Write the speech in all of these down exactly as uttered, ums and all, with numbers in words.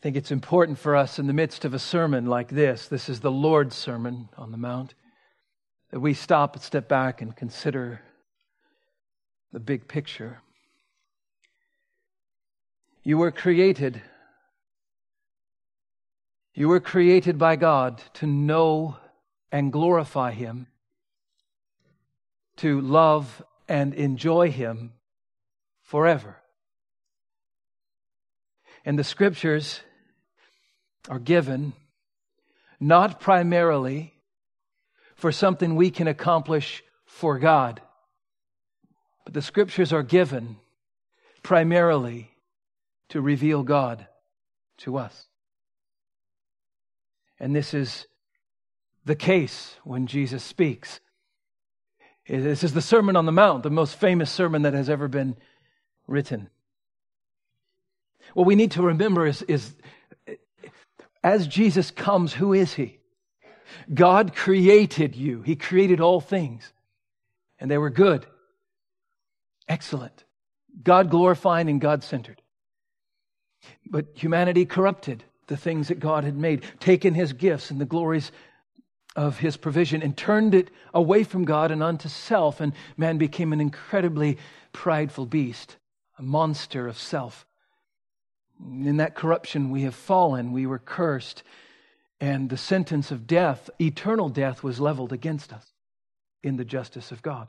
think it's important for us in the midst of a sermon like this, this is the Lord's Sermon on the Mount, that we stop and step back and consider the big picture. You were created, you were created by God to know and glorify Him, to love and enjoy Him forever. And the Scriptures are given not primarily for something we can accomplish for God, but the Scriptures are given primarily to reveal God to us. And this is the case when Jesus speaks. This is the Sermon on the Mount, the most famous sermon that has ever been written. What we need to remember is, is as Jesus comes, who is He? God created you. He created all things. And they were good. Excellent. God glorifying and God centered. But humanity corrupted the things that God had made, taken His gifts and the glories of His provision and turned it away from God and unto self. And man became an incredibly prideful beast, a monster of self. In that corruption we have fallen, we were cursed, and the sentence of death, eternal death, was leveled against us in the justice of God.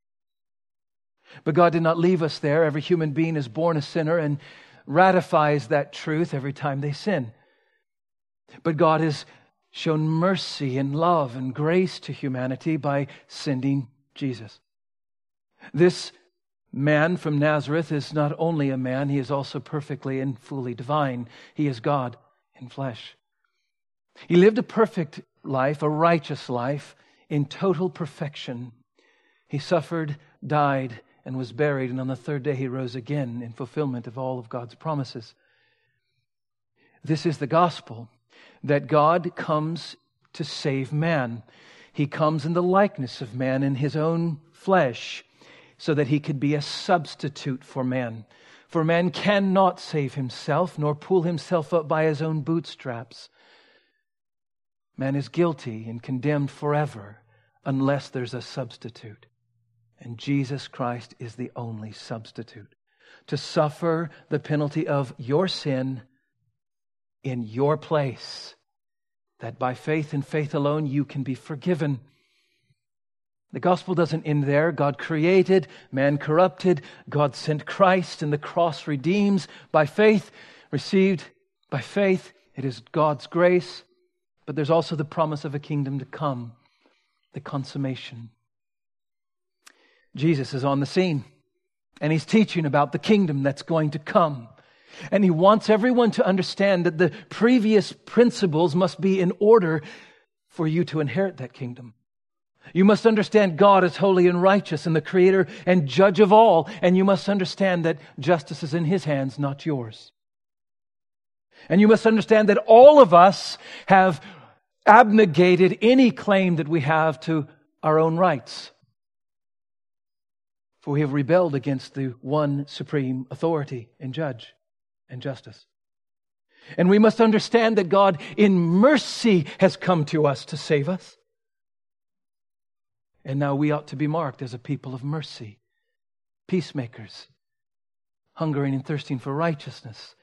But God did not leave us there. Every human being is born a sinner and ratifies that truth every time they sin. But God has shown mercy and love and grace to humanity by sending Jesus. This man from Nazareth is not only a man, he is also perfectly and fully divine. He is God in flesh. He lived a perfect life, a righteous life, in total perfection. He suffered, died, and was buried, and on the third day He rose again in fulfillment of all of God's promises. This is the gospel, that God comes to save man. He comes in the likeness of man in His own flesh, so that He could be a substitute for man. For man cannot save himself, nor pull himself up by his own bootstraps. Man is guilty and condemned forever unless there's a substitute. And Jesus Christ is the only substitute to suffer the penalty of your sin in your place, that by faith and faith alone you can be forgiven. The gospel doesn't end there. God created, man corrupted, God sent Christ, and the cross redeems by faith, received by faith. It is God's grace, but there's also the promise of a kingdom to come, the consummation. Jesus is on the scene, and He's teaching about the kingdom that's going to come. And He wants everyone to understand that the previous principles must be in order for you to inherit that kingdom. You must understand God is holy and righteous and the creator and judge of all. And you must understand that justice is in His hands, not yours. And you must understand that all of us have abnegated any claim that we have to our own rights. For we have rebelled against the one supreme authority and judge and justice. And we must understand that God in mercy has come to us to save us. And now we ought to be marked as a people of mercy, peacemakers, hungering and thirsting for righteousness.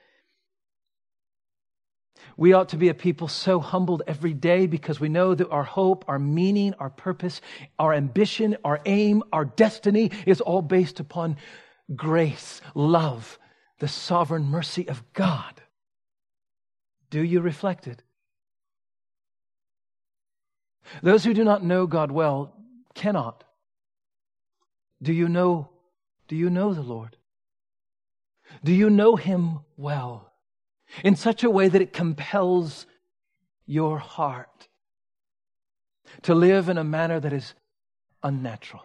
We ought to be a people so humbled every day because we know that our hope, our meaning, our purpose, our ambition, our aim, our destiny is all based upon grace, love, the sovereign mercy of God. Do you reflect it? Those who do not know God well cannot. Do you know, do you know the Lord? Do you know Him well? In such a way that it compels your heart to live in a manner that is unnatural.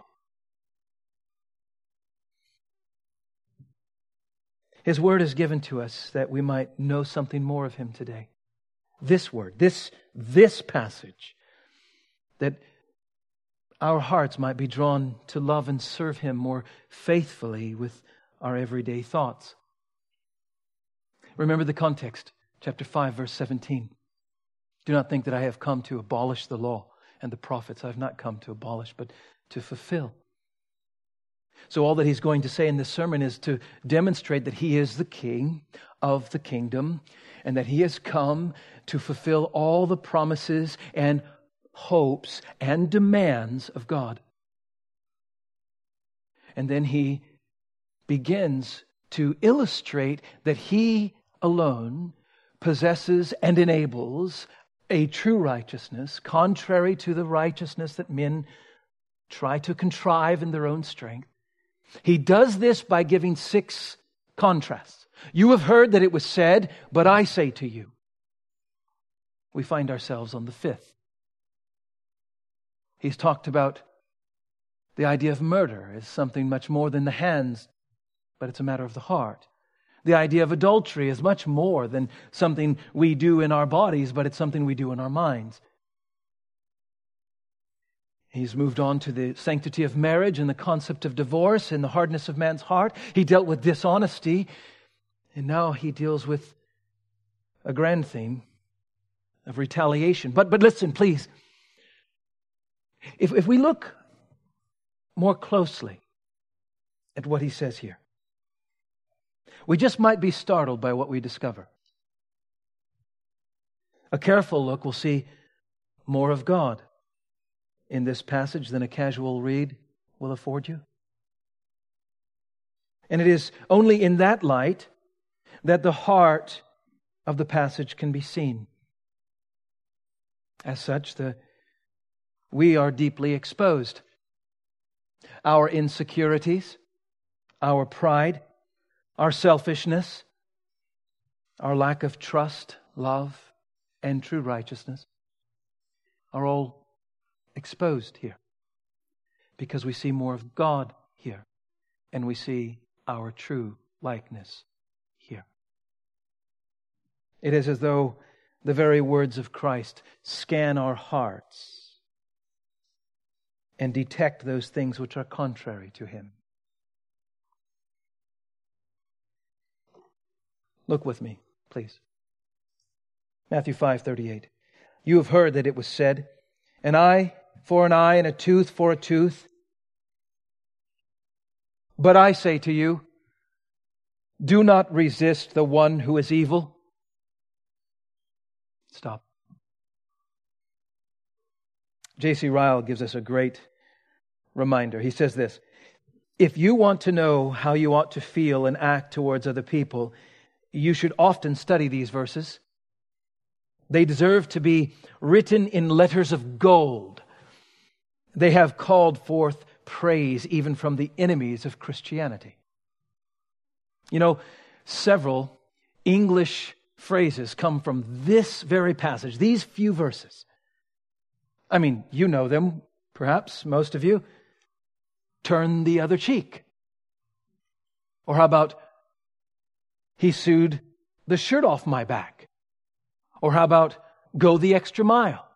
His word is given to us that we might know something more of Him today. This word, this, this passage, that our hearts might be drawn to love and serve Him more faithfully with our everyday thoughts. Remember the context. Chapter five, verse seventeen. Do not think that I have come to abolish the law and the prophets. I have not come to abolish, but to fulfill. So all that he's going to say in this sermon is to demonstrate that he is the king of the kingdom and that he has come to fulfill all the promises and hopes and demands of God. And then he begins to illustrate that he alone possesses and enables a true righteousness, contrary to the righteousness that men try to contrive in their own strength. He does this by giving six contrasts. You have heard that it was said, but I say to you. We find ourselves on the fifth. He's talked about the idea of murder as something much more than the hands, but it's a matter of the heart. The idea of adultery is much more than something we do in our bodies, but it's something we do in our minds. He's moved on to the sanctity of marriage and the concept of divorce and the hardness of man's heart. He dealt with dishonesty, and now he deals with a grand theme of retaliation. But but listen, please. If, if we look more closely at what he says here, we just might be startled by what we discover. A careful look will see more of God in this passage than a casual read will afford you. And it is only in that light that the heart of the passage can be seen. As such, the, we are deeply exposed. Our insecurities, our pride, our selfishness, our lack of trust, love, and true righteousness are all exposed here because we see more of God here and we see our true likeness here. It is as though the very words of Christ scan our hearts and detect those things which are contrary to Him. Look with me, please. Matthew five thirty-eight. You have heard that it was said, an eye for an eye and a tooth for a tooth. But I say to you, do not resist the one who is evil. Stop. J C Ryle gives us a great reminder. He says this, if you want to know how you ought to feel and act towards other people, you should often study these verses. They deserve to be written in letters of gold. They have called forth praise even from the enemies of Christianity. You know, several English phrases come from this very passage, these few verses. I mean, you know them, perhaps, most of you. Turn the other cheek. Or how about, he sewed the shirt off my back? Or how about, go the extra mile?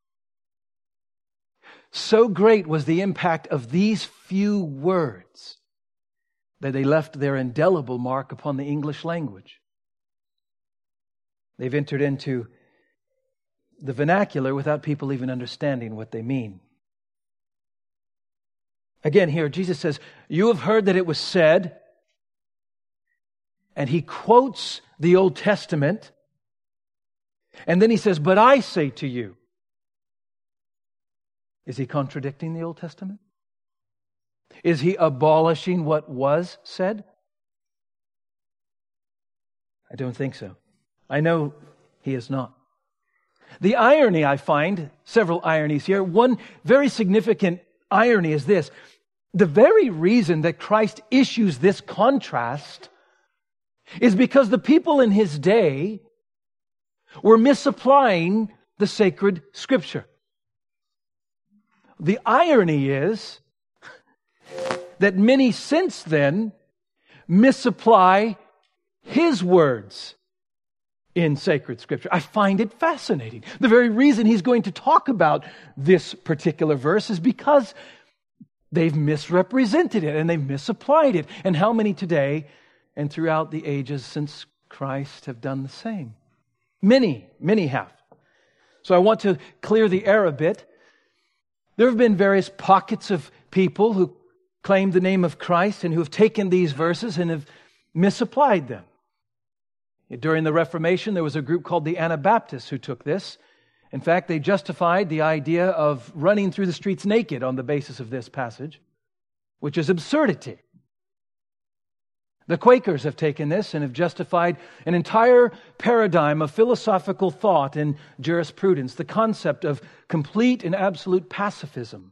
So great was the impact of these few words that they left their indelible mark upon the English language. They've entered into the vernacular without people even understanding what they mean. Again, here Jesus says, you have heard that it was said, and he quotes the Old Testament, and then he says, but I say to you. Is he contradicting the Old Testament? Is he abolishing what was said? I don't think so. I know he is not. The irony I find, several ironies here. One very significant irony is this. The very reason that Christ issues this contrast is because the people in his day were misapplying the sacred Scripture. The irony is that many since then misapply his words in sacred Scripture. I find it fascinating. The very reason he's going to talk about this particular verse is because they've misrepresented it and they've misapplied it. And how many today and throughout the ages since Christ have done the same? Many, many have. So I want to clear the air a bit. There have been various pockets of people who claim the name of Christ and who have taken these verses and have misapplied them. During the Reformation, there was a group called the Anabaptists who took this. In fact, they justified the idea of running through the streets naked on the basis of this passage, which is absurdity. The Quakers have taken this and have justified an entire paradigm of philosophical thought and jurisprudence, the concept of complete and absolute pacifism.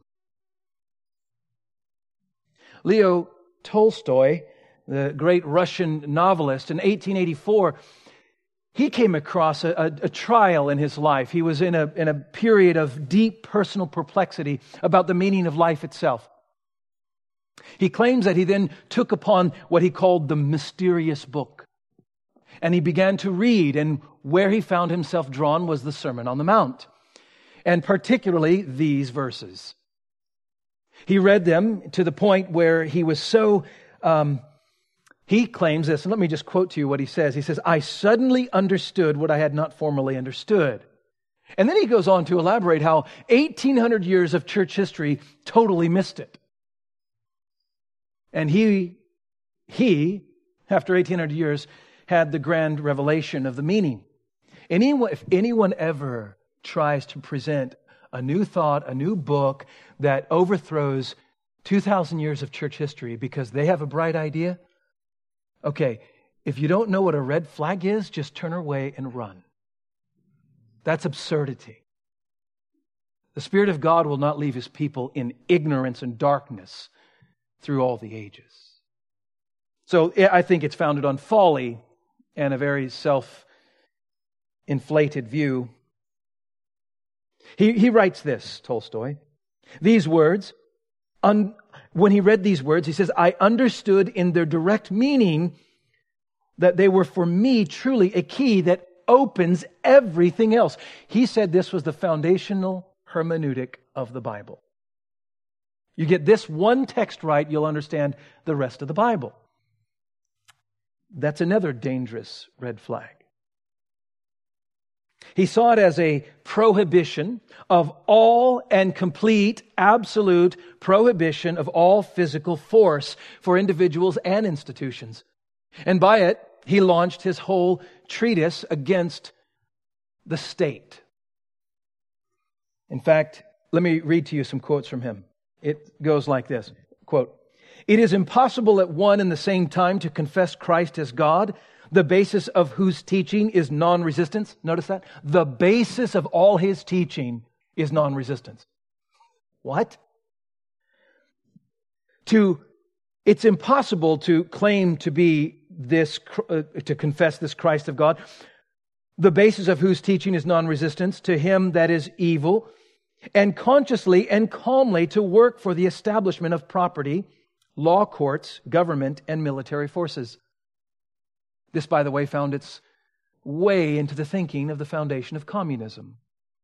Leo Tolstoy, the great Russian novelist, in eighteen eighty-four, he came across a, a, a trial in his life. He was in a, in a period of deep personal perplexity about the meaning of life itself. He claims that he then took upon what he called the mysterious book. And he began to read, and where he found himself drawn was the Sermon on the Mount, and particularly these verses. He read them to the point where he was so, um, he claims this, and let me just quote to you what he says. He says, "I suddenly understood what I had not formerly understood." And then he goes on to elaborate how eighteen hundred years of church history totally missed it. And he, he, after eighteen hundred years, had the grand revelation of the meaning. Anyone, if anyone ever tries to present a new thought, a new book that overthrows two thousand years of church history because they have a bright idea, okay, if you don't know what a red flag is, just turn away and run. That's absurdity. The Spirit of God will not leave His people in ignorance and darkness through all the ages. So I think it's founded on folly and a very self-inflated view. He, he writes this, Tolstoy, these words, un, when he read these words, he says, "I understood in their direct meaning that they were for me truly a key that opens everything else." He said this was the foundational hermeneutic of the Bible. You get this one text right, you'll understand the rest of the Bible. That's another dangerous red flag. He saw it as a prohibition of all and complete, absolute prohibition of all physical force for individuals and institutions. And by it, he launched his whole treatise against the state. In fact, let me read to you some quotes from him. It goes like this, quote, "It is impossible at one and the same time to confess Christ as God, the basis of whose teaching is non-resistance." Notice that? The basis of all His teaching is non-resistance. What? To, it's impossible to claim to be this, uh, to confess this Christ of God, the basis of whose teaching is non-resistance to him that is evil, and consciously and calmly to work for the establishment of property, law courts, government, and military forces. This, by the way, found its way into the thinking of the foundation of communism.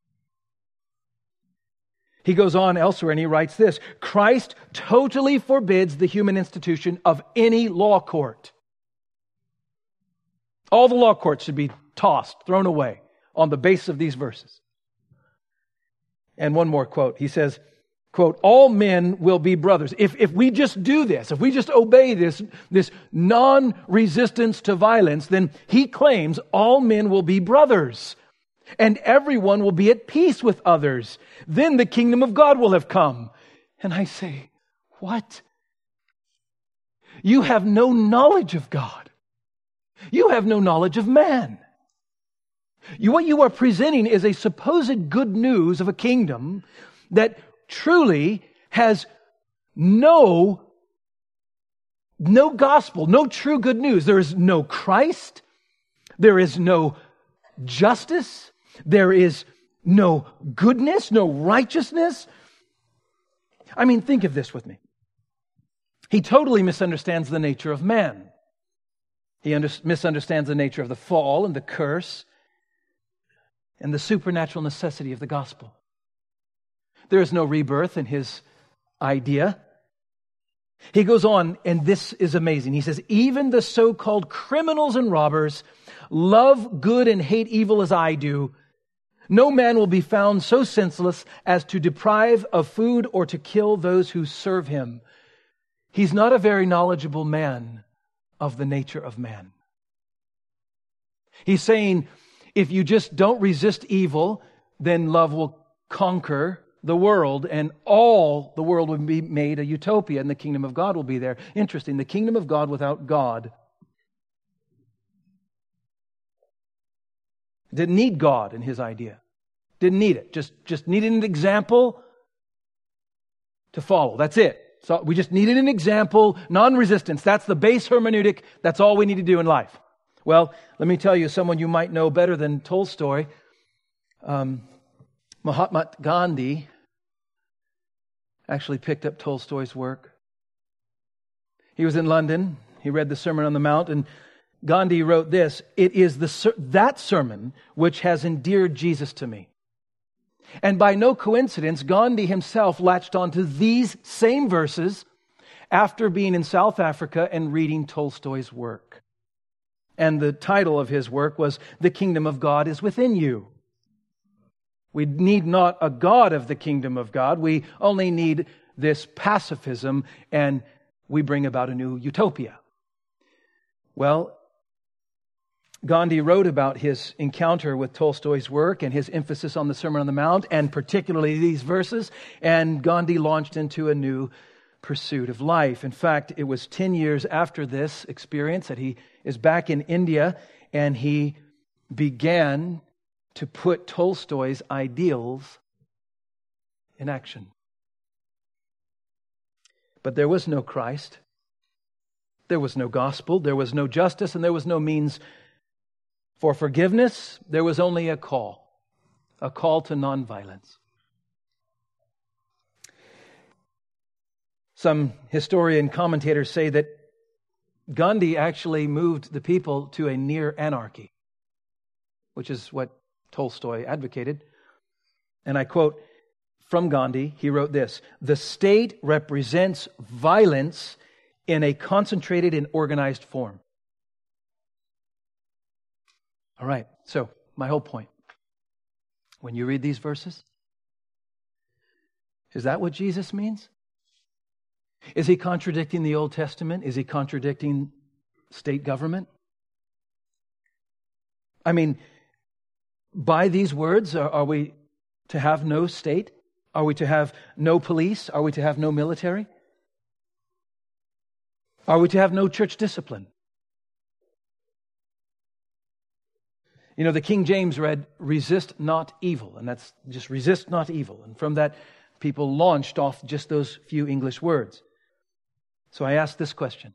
He goes on elsewhere and he writes this, "Christ totally forbids the human institution of any law court." All the law courts should be tossed, thrown away on the basis of these verses. And one more quote. He says, quote, "All men will be brothers." If, if we just do this, if we just obey this, this non-resistance to violence, then he claims all men will be brothers and everyone will be at peace with others. Then the kingdom of God will have come. And I say, what? You have no knowledge of God. You have no knowledge of man. You, what you are presenting is a supposed good news of a kingdom that truly has no, no gospel, no true good news. There is no Christ. There is no justice. There is no goodness, no righteousness. I mean, think of this with me. He totally misunderstands the nature of man. He under, misunderstands the nature of the fall and the curse and the supernatural necessity of the gospel. There is no rebirth in his idea. He goes on, and this is amazing. He says, even the so-called criminals and robbers love good and hate evil as I do. No man will be found so senseless as to deprive of food or to kill those who serve him. He's not a very knowledgeable man of the nature of man. He's saying, if you just don't resist evil, then love will conquer the world, and all the world will be made a utopia, and the kingdom of God will be there. Interesting, the kingdom of God without God. Didn't need God in his idea. Didn't need it. Just, just needed an example to follow. That's it. So we just needed an example, non-resistance. That's the base hermeneutic. That's all we need to do in life. Well, let me tell you, someone you might know better than Tolstoy, um, Mahatma Gandhi actually picked up Tolstoy's work. He was in London. He read the Sermon on the Mount, and Gandhi wrote this, "It is the that sermon which has endeared Jesus to me." And by no coincidence, Gandhi himself latched onto these same verses after being in South Africa and reading Tolstoy's work. And the title of his work was, "The Kingdom of God is Within You." We need not a God of the kingdom of God. We only need this pacifism, and we bring about a new utopia. Well, Gandhi wrote about his encounter with Tolstoy's work and his emphasis on the Sermon on the Mount, and particularly these verses, and Gandhi launched into a new pursuit of life. In fact, it was ten years after this experience that he is back in India, and he began to put Tolstoy's ideals in action. But there was no Christ. There was no gospel. There was no justice, and there was no means for forgiveness. There was only a call, a call to nonviolence. Some historian commentators say that Gandhi actually moved the people to a near anarchy, which is what Tolstoy advocated. And I quote from Gandhi, he wrote this, "The state represents violence in a concentrated and organized form." All right, so my whole point. When you read these verses, is that what Jesus means? Is he contradicting the Old Testament? Is he contradicting state government? I mean, by these words, are, are we to have no state? Are we to have no police? Are we to have no military? Are we to have no church discipline? You know, the King James read, "Resist not evil," and that's just resist not evil. And from that, people launched off just those few English words. So I ask this question.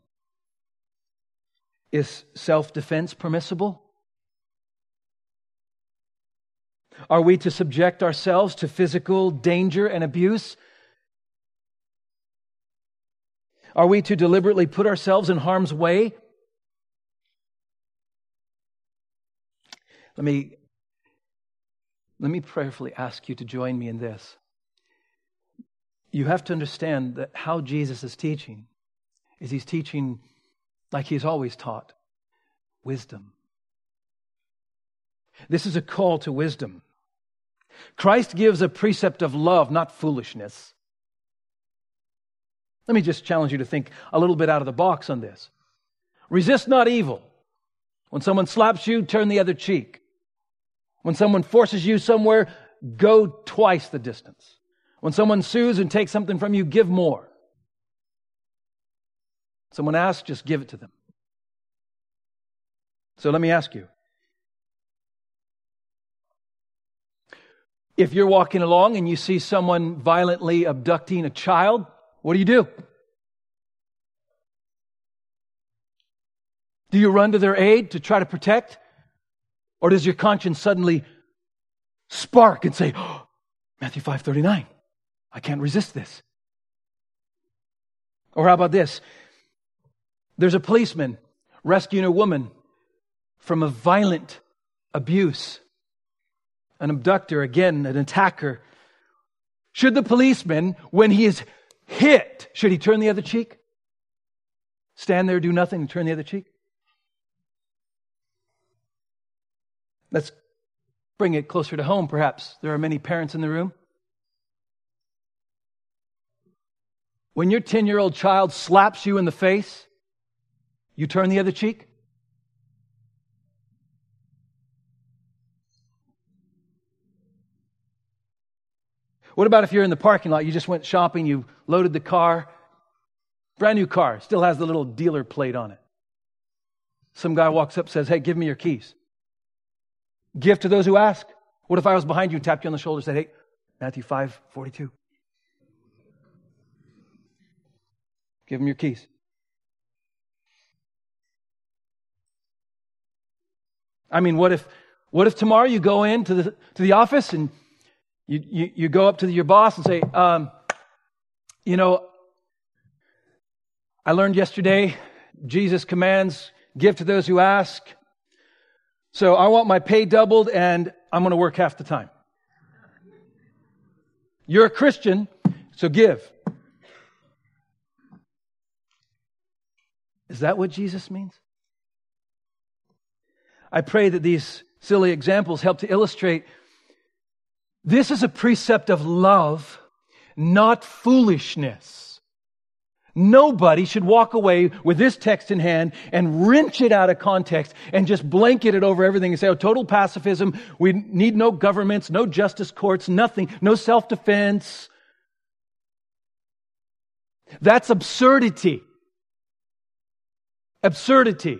Is self-defense permissible? Are we to subject ourselves to physical danger and abuse? Are we to deliberately put ourselves in harm's way? Let me, let me prayerfully ask you to join me in this. You have to understand that how Jesus is teaching is he's teaching like he's always taught, wisdom. This is a call to wisdom. Christ gives a precept of love, not foolishness. Let me just challenge you to think a little bit out of the box on this. Resist not evil. When someone slaps you, turn the other cheek. When someone forces you somewhere, go twice the distance. When someone sues and takes something from you, give more. Someone asks, just give it to them. So let me ask you. If you're walking along and you see someone violently abducting a child, what do you do? Do you run to their aid to try to protect? Or does your conscience suddenly spark and say, oh, Matthew five thirty-nine, I can't resist this? Or how about this? There's a policeman rescuing a woman from a violent abuse. An abductor, again, an attacker. Should the policeman, when he is hit, should he turn the other cheek? stand there, do nothing, and turn the other cheek? Let's bring it closer to home, perhaps. There are many parents in the room. When your ten-year-old child slaps you in the face, you turn the other cheek? What about if you're in the parking lot, you just went shopping, you loaded the car, brand new car, still has the little dealer plate on it. Some guy walks up and says, hey, give me your keys. Give to those who ask. What if I was behind you and tapped you on the shoulder and said, hey, Matthew five forty-two. Give him your keys. I mean, what if what if tomorrow you go into the to the office and you you, you go up to the, your boss and say, um, you know, I learned yesterday Jesus commands, give to those who ask. So I want my pay doubled and I'm going to work half the time. You're a Christian, so give. Is that what Jesus means? I pray that these silly examples help to illustrate this is a precept of love, not foolishness. Nobody should walk away with this text in hand and wrench it out of context and just blanket it over everything and say, oh, total pacifism. We need no governments, no justice courts, nothing, no self-defense. That's absurdity. Absurdity.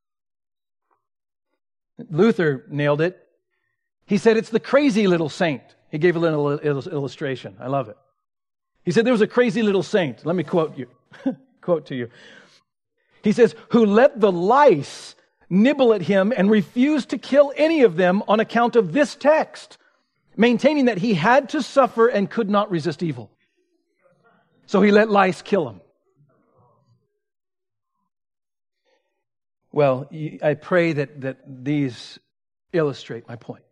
Luther nailed it. He said it's the crazy little saint. He gave a little illustration. I love it. He said there was a crazy little saint. Let me quote you. Quote to you. He says, who let the lice nibble at him and refused to kill any of them on account of this text, maintaining that he had to suffer and could not resist evil. So he let lice kill him. Well, I pray that, that these illustrate my point.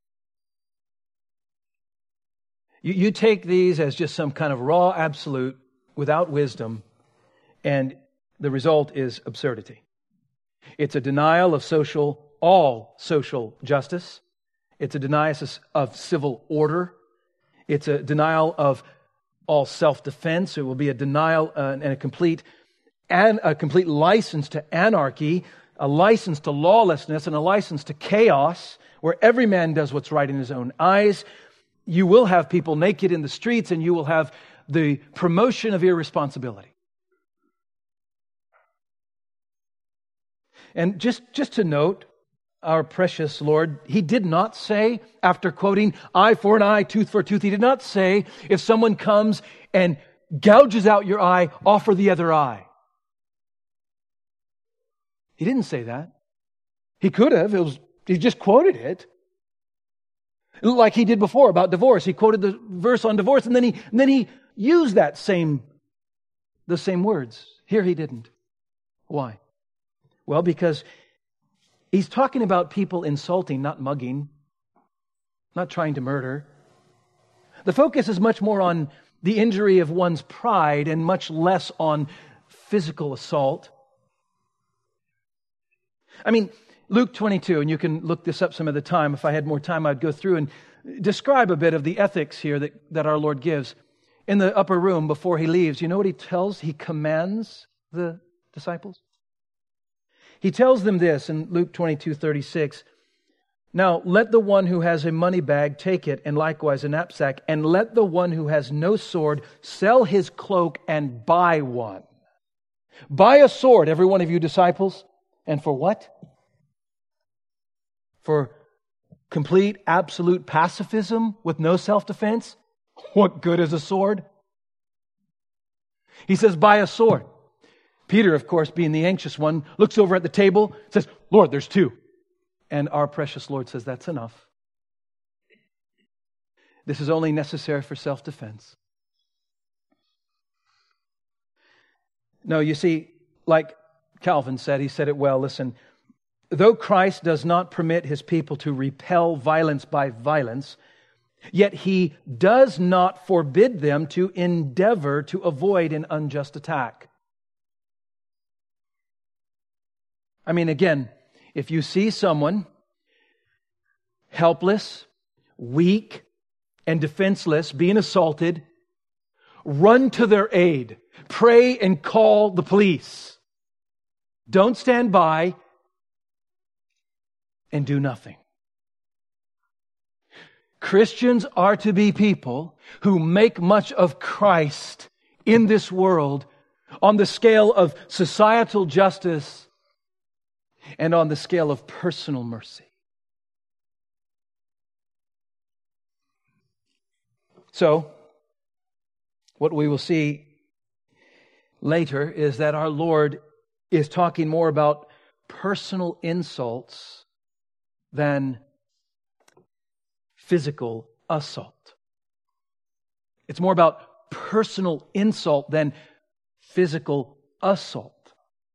You, you take these as just some kind of raw absolute without wisdom, and the result is absurdity. It's a denial of social, all social justice. It's a denial of civil order. It's a denial of all self-defense. It will be a denial uh, and a complete and a complete license to anarchy, a license to lawlessness, and a license to chaos, where every man does what's right in his own eyes. You will have people naked in the streets, and you will have the promotion of irresponsibility. And just, just to note, our precious Lord, He did not say, after quoting eye for an eye, tooth for a tooth, He did not say, if someone comes and gouges out your eye, offer the other eye. He didn't say that. He could have. It was, he just quoted it. Like he did before about divorce. He quoted the verse on divorce, and then he, and then he used that same, the same words. Here he didn't. Why? Well, because he's talking about people insulting, not mugging, not trying to murder. The focus is much more on the injury of one's pride and much less on physical assault. I mean, Luke twenty-two, and you can look this up some other time. If I had more time, I'd go through and describe a bit of the ethics here that, that our Lord gives. In the upper room before He leaves, you know what He tells? He commands the disciples. He tells them this in Luke twenty-two thirty-six. Now, let the one who has a money bag take it, and likewise a knapsack, and let the one who has no sword sell his cloak and buy one. Buy a sword, every one of you disciples. And for what? For complete, absolute pacifism with no self-defense? What good is a sword? He says, buy a sword. Peter, of course, being the anxious one, looks over at the table, says, Lord, there's two. And our precious Lord says, that's enough. This is only necessary for self-defense. No, you see, like Calvin said, he said it well, listen, though Christ does not permit His people to repel violence by violence, yet He does not forbid them to endeavor to avoid an unjust attack. I mean, again, if you see someone helpless, weak, and defenseless being assaulted, run to their aid. Pray and call the police. Don't stand by and do nothing. Christians are to be people who make much of Christ in this world on the scale of societal justice and on the scale of personal mercy. So, what we will see later is that our Lord is talking more about personal insults than physical assault. It's more about personal insult than physical assault.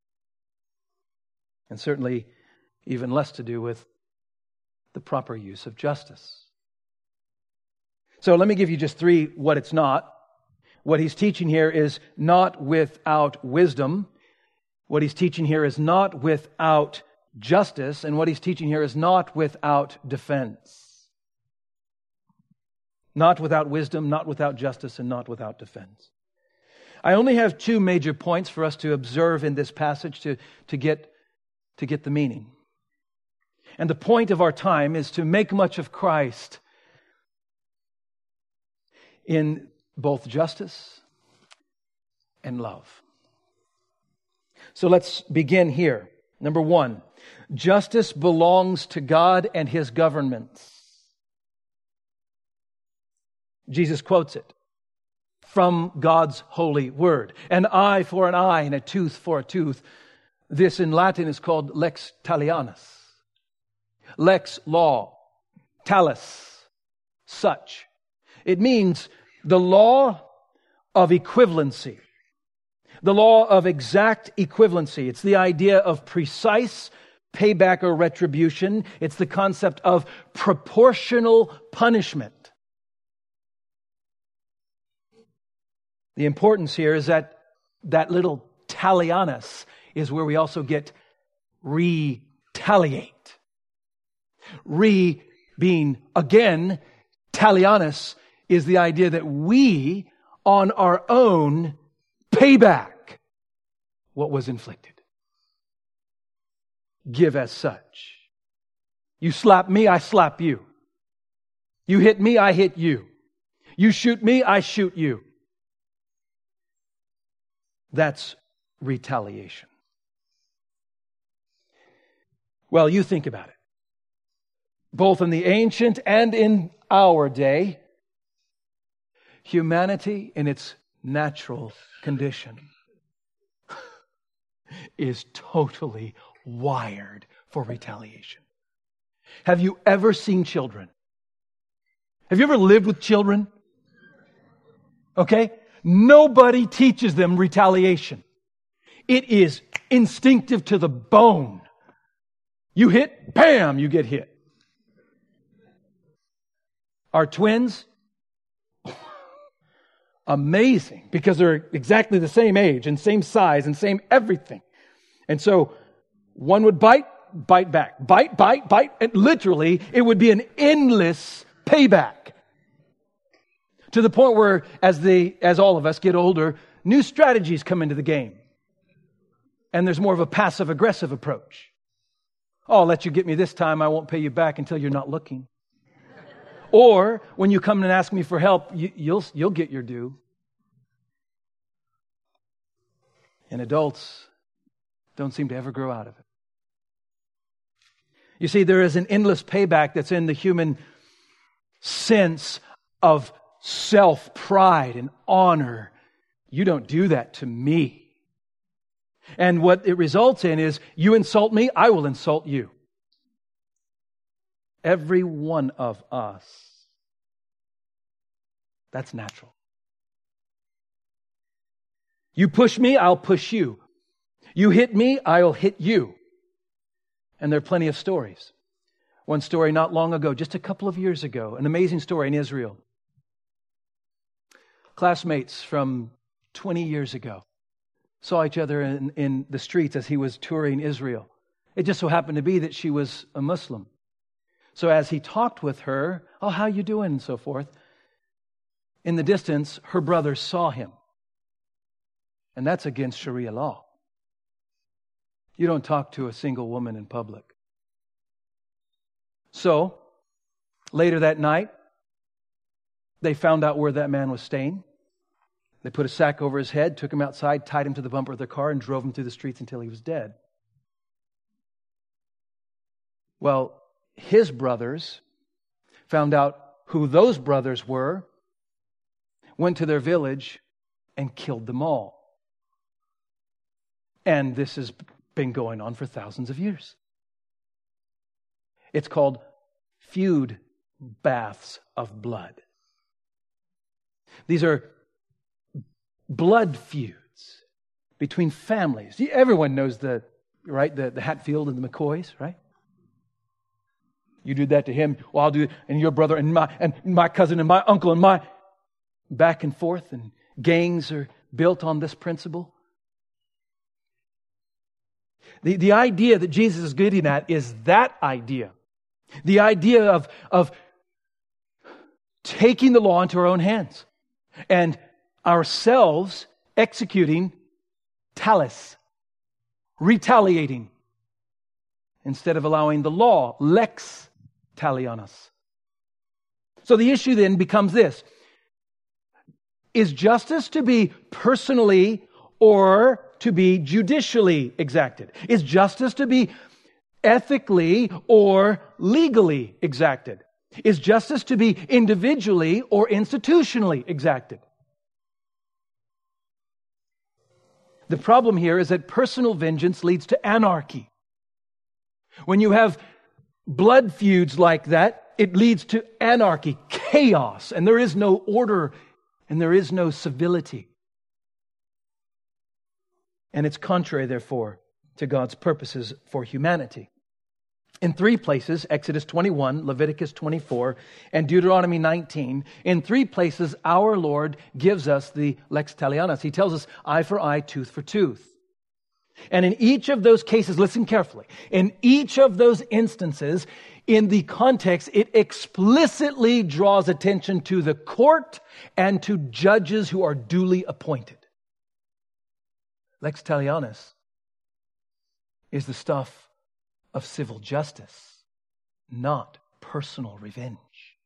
And certainly even less to do with the proper use of justice. So let me give you just three what it's not. What he's teaching here is not without wisdom. What he's teaching here is not without justice. And what he's teaching here is not without defense. Not without wisdom, not without justice, and not without defense. I only have two major points for us to observe in this passage to, to, get, to get the meaning. And the point of our time is to make much of Christ in both justice and love. So let's begin here. Number one, justice belongs to God and His governments. Jesus quotes it from God's holy word. An eye for an eye and a tooth for a tooth. This in Latin is called lex talionis. Lex, law. Talus, such. It means the law of equivalency. The law of exact equivalency. It's the idea of precise payback or retribution. It's the concept of proportional punishment. The importance here is that that little talionis is where we also get retaliate. Re being, again, talionis is the idea that we, on our own, pay back what was inflicted. Give as such. You slap me, I slap you. You hit me, I hit you. You shoot me, I shoot you. That's retaliation. Well, you think about it. Both in the ancient and in our day, humanity in its natural condition is totally wired for retaliation. Have you ever seen children? Have you ever lived with children? Okay? Nobody teaches them retaliation. It is instinctive to the bone. You hit, bam, you get hit. Our twins, amazing, because they're exactly the same age and same size and same everything. And so one would bite, bite back, bite, bite, bite, and literally it would be an endless payback. To the point where, as they, as all of us get older, new strategies come into the game. And there's more of a passive-aggressive approach. Oh, I'll let you get me this time. I won't pay you back until you're not looking. Or, when you come and ask me for help, you, you'll, you'll get your due. And adults don't seem to ever grow out of it. You see, there is an endless payback that's in the human sense of self-pride and honor. You don't do that to me. And what it results in is, you insult me, I will insult you. Every one of us. That's natural. You push me, I'll push you. You hit me, I'll hit you. And there are plenty of stories. One story not long ago, just a couple of years ago, an amazing story in Israel. Classmates from twenty years ago saw each other in, in the streets as he was touring Israel. It just so happened to be that she was a Muslim. So as he talked with her, oh, how you doing, and so forth, in the distance, her brother saw him. And that's against Sharia law. You don't talk to a single woman in public. So, later that night, they found out where that man was staying. They put a sack over his head, took him outside, tied him to the bumper of their car, and drove him through the streets until he was dead. Well, his brothers found out who those brothers were, went to their village, and killed them all. And this has been going on for thousands of years. It's called feud baths of blood. These are blood feuds between families. Everyone knows the, right, the, the Hatfield and the McCoys, right? You do that to him, well, I'll do it, and your brother and my and my cousin and my uncle and my back and forth, and gangs are built on this principle. The, the idea that Jesus is getting at is that idea. The idea of, of taking the law into our own hands and ourselves executing talis, retaliating, instead of allowing the law, lex talionis. So the issue then becomes this. Is justice to be personally or to be judicially exacted? Is justice to be ethically or legally exacted? Is justice to be individually or institutionally exacted? The problem here is that personal vengeance leads to anarchy. When you have blood feuds like that, it leads to anarchy, chaos, and there is no order and there is no civility. And it's contrary, therefore, to God's purposes for humanity. In three places, Exodus twenty-one, Leviticus twenty-four, and Deuteronomy nineteen, in three places our Lord gives us the lex talionis. He tells us eye for eye, tooth for tooth. And in each of those cases, listen carefully, in each of those instances, in the context, it explicitly draws attention to the court and to judges who are duly appointed. Lex talionis is the stuff of civil justice, not personal revenge.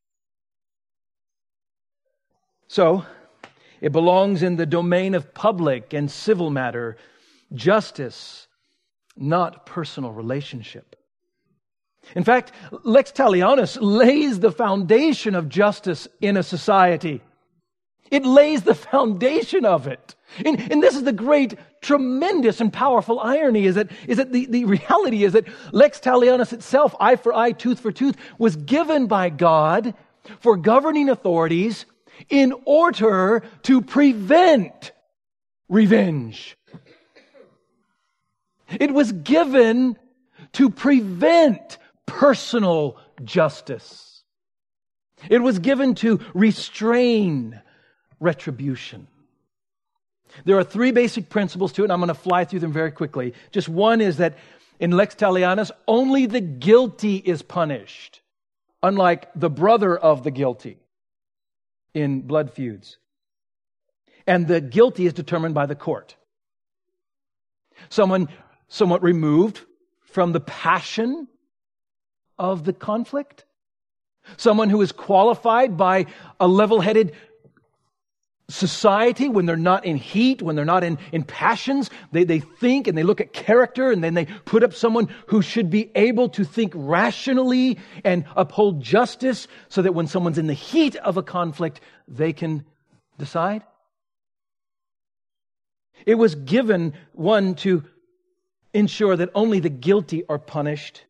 So, it belongs in the domain of public and civil matter, justice, not personal relationship. In fact, lex talionis lays the foundation of justice in a society. It lays the foundation of it. And, and this is the great, tremendous, and powerful irony, is that, is that the, the reality is that lex talionis itself, eye for eye, tooth for tooth, was given by God for governing authorities in order to prevent revenge. It was given to prevent personal justice. It was given to restrain retribution. There are three basic principles to it, and I'm going to fly through them very quickly. Just one is that in lex talionis, only the guilty is punished, unlike the brother of the guilty in blood feuds. And the guilty is determined by the court. Someone somewhat removed from the passion of the conflict. Someone who is qualified by a level-headed society when they're not in heat, when they're not in, in passions. They, they think and they look at character, and then they put up someone who should be able to think rationally and uphold justice so that when someone's in the heat of a conflict, they can decide. It was given, one, to ensure that only the guilty are punished.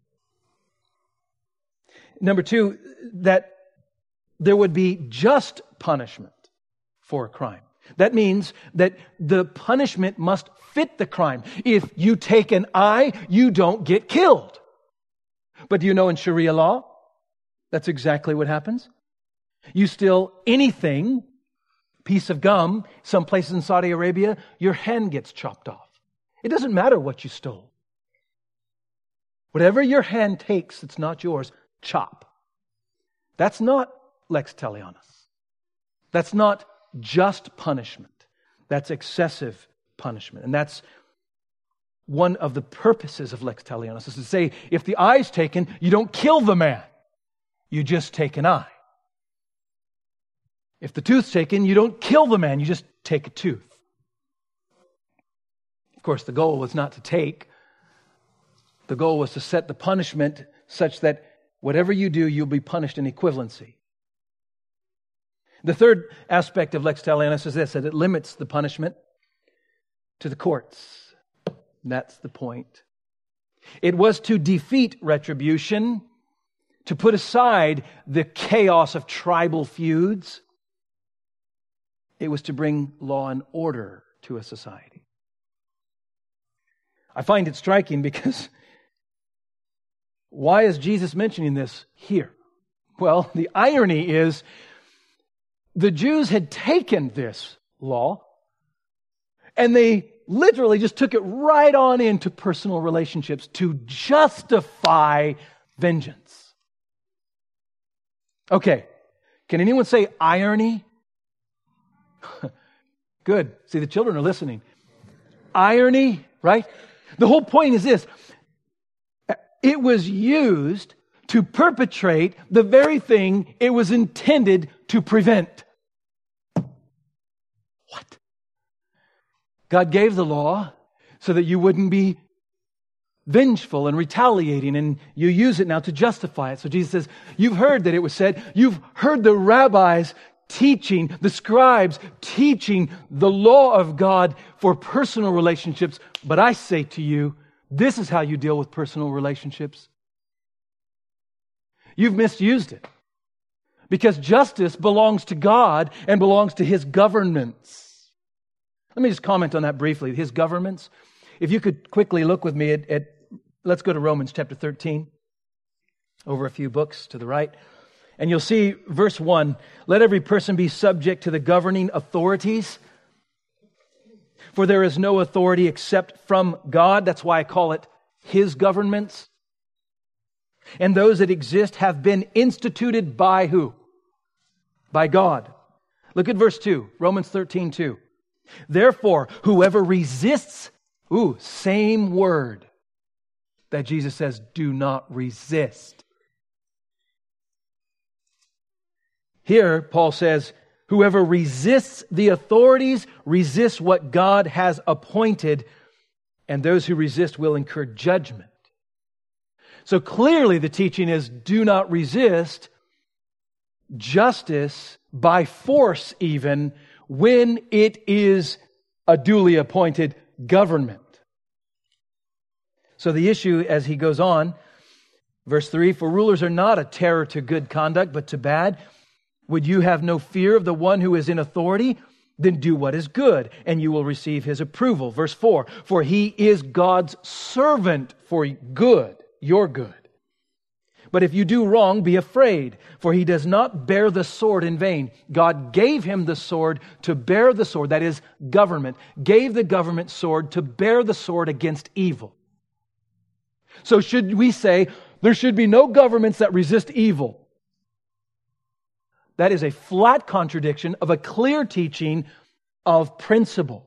Number two, that there would be just punishment for a crime. That means that the punishment must fit the crime. If you take an eye, you don't get killed. But do you know in Sharia law, that's exactly what happens? You steal anything, piece of gum, some places in Saudi Arabia, your hand gets chopped off. It doesn't matter what you stole. Whatever your hand takes that's not yours, chop. That's not lex talionis. That's not just punishment. That's excessive punishment. And that's one of the purposes of lex talionis, is to say, if the eye's taken, you don't kill the man. You just take an eye. If the tooth's taken, you don't kill the man. You just take a tooth. Of course, the goal was not to take. The goal was to set the punishment such that whatever you do, you'll be punished in equivalency. The third aspect of lex talionis is this, that it limits the punishment to the courts. That's the point. It was to defeat retribution, to put aside the chaos of tribal feuds. It was to bring law and order to a society. I find it striking because why is Jesus mentioning this here? Well, the irony is the Jews had taken this law and they literally just took it right on into personal relationships to justify vengeance. Okay, can anyone say irony? Good. See, the children are listening. Irony, right? The whole point is this. It was used to perpetrate the very thing it was intended to prevent. What? God gave the law so that you wouldn't be vengeful and retaliating, and you use it now to justify it. So Jesus says, you've heard that it was said, you've heard the rabbis teaching, the scribes teaching the law of God for personal relationships, but I say to you, this is how you deal with personal relationships. You've misused it. Because justice belongs to God and belongs to His governments. Let me just comment on that briefly. His governments. If you could quickly look with me at, at let's go to Romans chapter thirteen. Over a few books to the right. And you'll see verse one. Let every person be subject to the governing authorities. For there is no authority except from God. That's why I call it His governments. And those that exist have been instituted by who? By God. Look at verse two, Romans thirteen two. Therefore, whoever resists, ooh, same word that Jesus says, do not resist. Here, Paul says, whoever resists the authorities resists what God has appointed, and those who resist will incur judgment. So clearly the teaching is do not resist justice by force even when it is a duly appointed government. So the issue as he goes on, verse three, for rulers are not a terror to good conduct but to bad. Would you have no fear of the one who is in authority? Then do what is good, and you will receive his approval. Verse four, for he is God's servant for good, your good. But if you do wrong, be afraid, for he does not bear the sword in vain. God gave him the sword to bear the sword, that is, government, gave the government sword to bear the sword against evil. So should we say, there should be no governments that resist evil? That is a flat contradiction of a clear teaching of principle.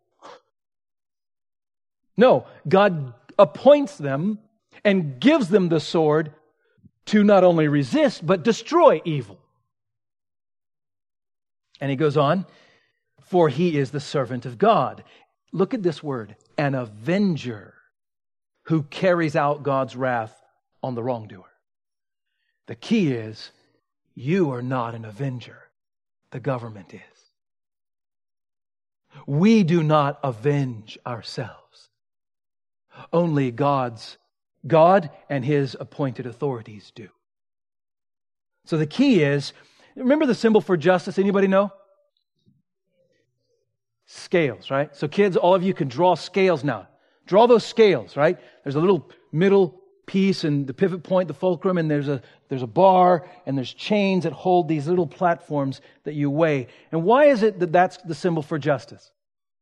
No, God appoints them and gives them the sword to not only resist, but destroy evil. And he goes on, for he is the servant of God. Look at this word, an avenger who carries out God's wrath on the wrongdoer. The key is, you are not an avenger. The government is. We do not avenge ourselves. Only God's God and His appointed authorities do. So the key is, remember the symbol for justice? Anybody know? Scales, right? So kids, all of you can draw scales now. Draw those scales, right? There's a little middle piece and the pivot point, the fulcrum, and there's a there's a bar and there's chains that hold these little platforms that you weigh. And why is it that that's the symbol for justice?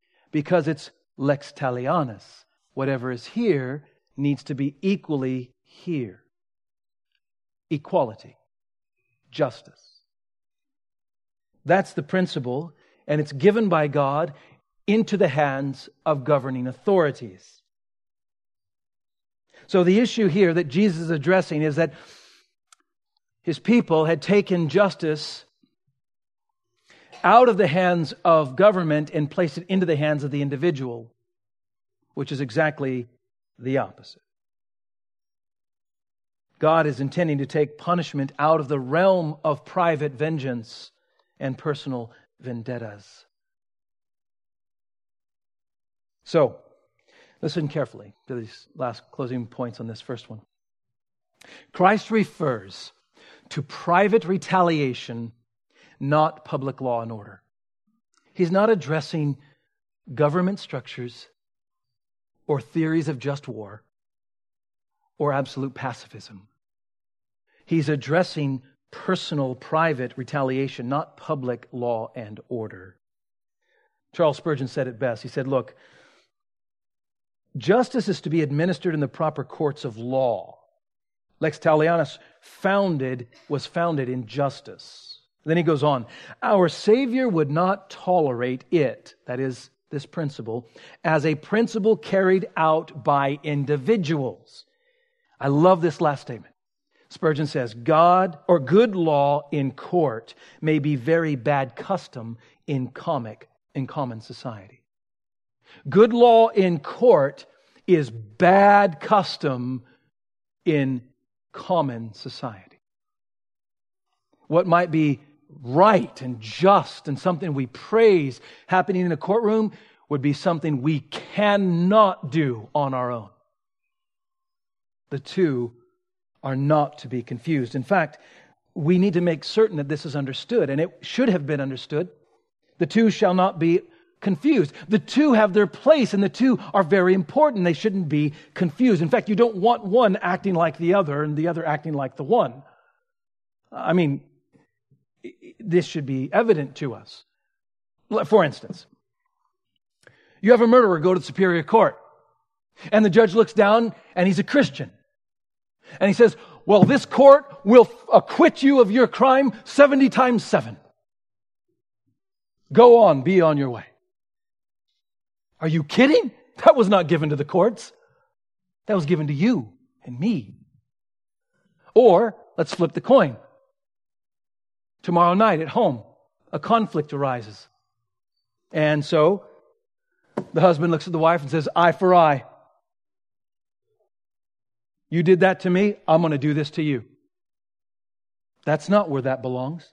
Because it's lex talionis. Whatever is here needs to be equally here. Equality. Justice. That's the principle, and it's given by God into the hands of governing authorities. So the issue here that Jesus is addressing is that His people had taken justice out of the hands of government and placed it into the hands of the individual, which is exactly the opposite. God is intending to take punishment out of the realm of private vengeance and personal vendettas. So, listen carefully to these last closing points on this first one. Christ refers to private retaliation, not public law and order. He's not addressing government structures or theories of just war or absolute pacifism. He's addressing personal, private retaliation, not public law and order. Charles Spurgeon said it best. He said, look, justice is to be administered in the proper courts of law. Lex Talionis founded, was founded in justice. Then he goes on, our Savior would not tolerate it, that is, this principle, as a principle carried out by individuals. I love this last statement. Spurgeon says, God or good law in court may be very bad custom in comic, in common society. Good law in court is bad custom in common society. What might be right and just and something we praise happening in a courtroom would be something we cannot do on our own. The two are not to be confused. In fact, we need to make certain that this is understood, and it should have been understood. The two shall not be confused. The two have their place, and the two are very important. They shouldn't be confused. In fact, you don't want one acting like the other and the other acting like the one. I mean, this should be evident to us. For instance, you have a murderer go to the Superior Court, and the judge looks down, and he's a Christian. And he says, well, this court will acquit you of your crime seventy times seven. Go on, be on your way. Are you kidding? That was not given to the courts. That was given to you and me. Or, let's flip the coin. Tomorrow night at home, a conflict arises. And so, the husband looks at the wife and says, eye for eye. You did that to me, I'm going to do this to you. That's not where that belongs.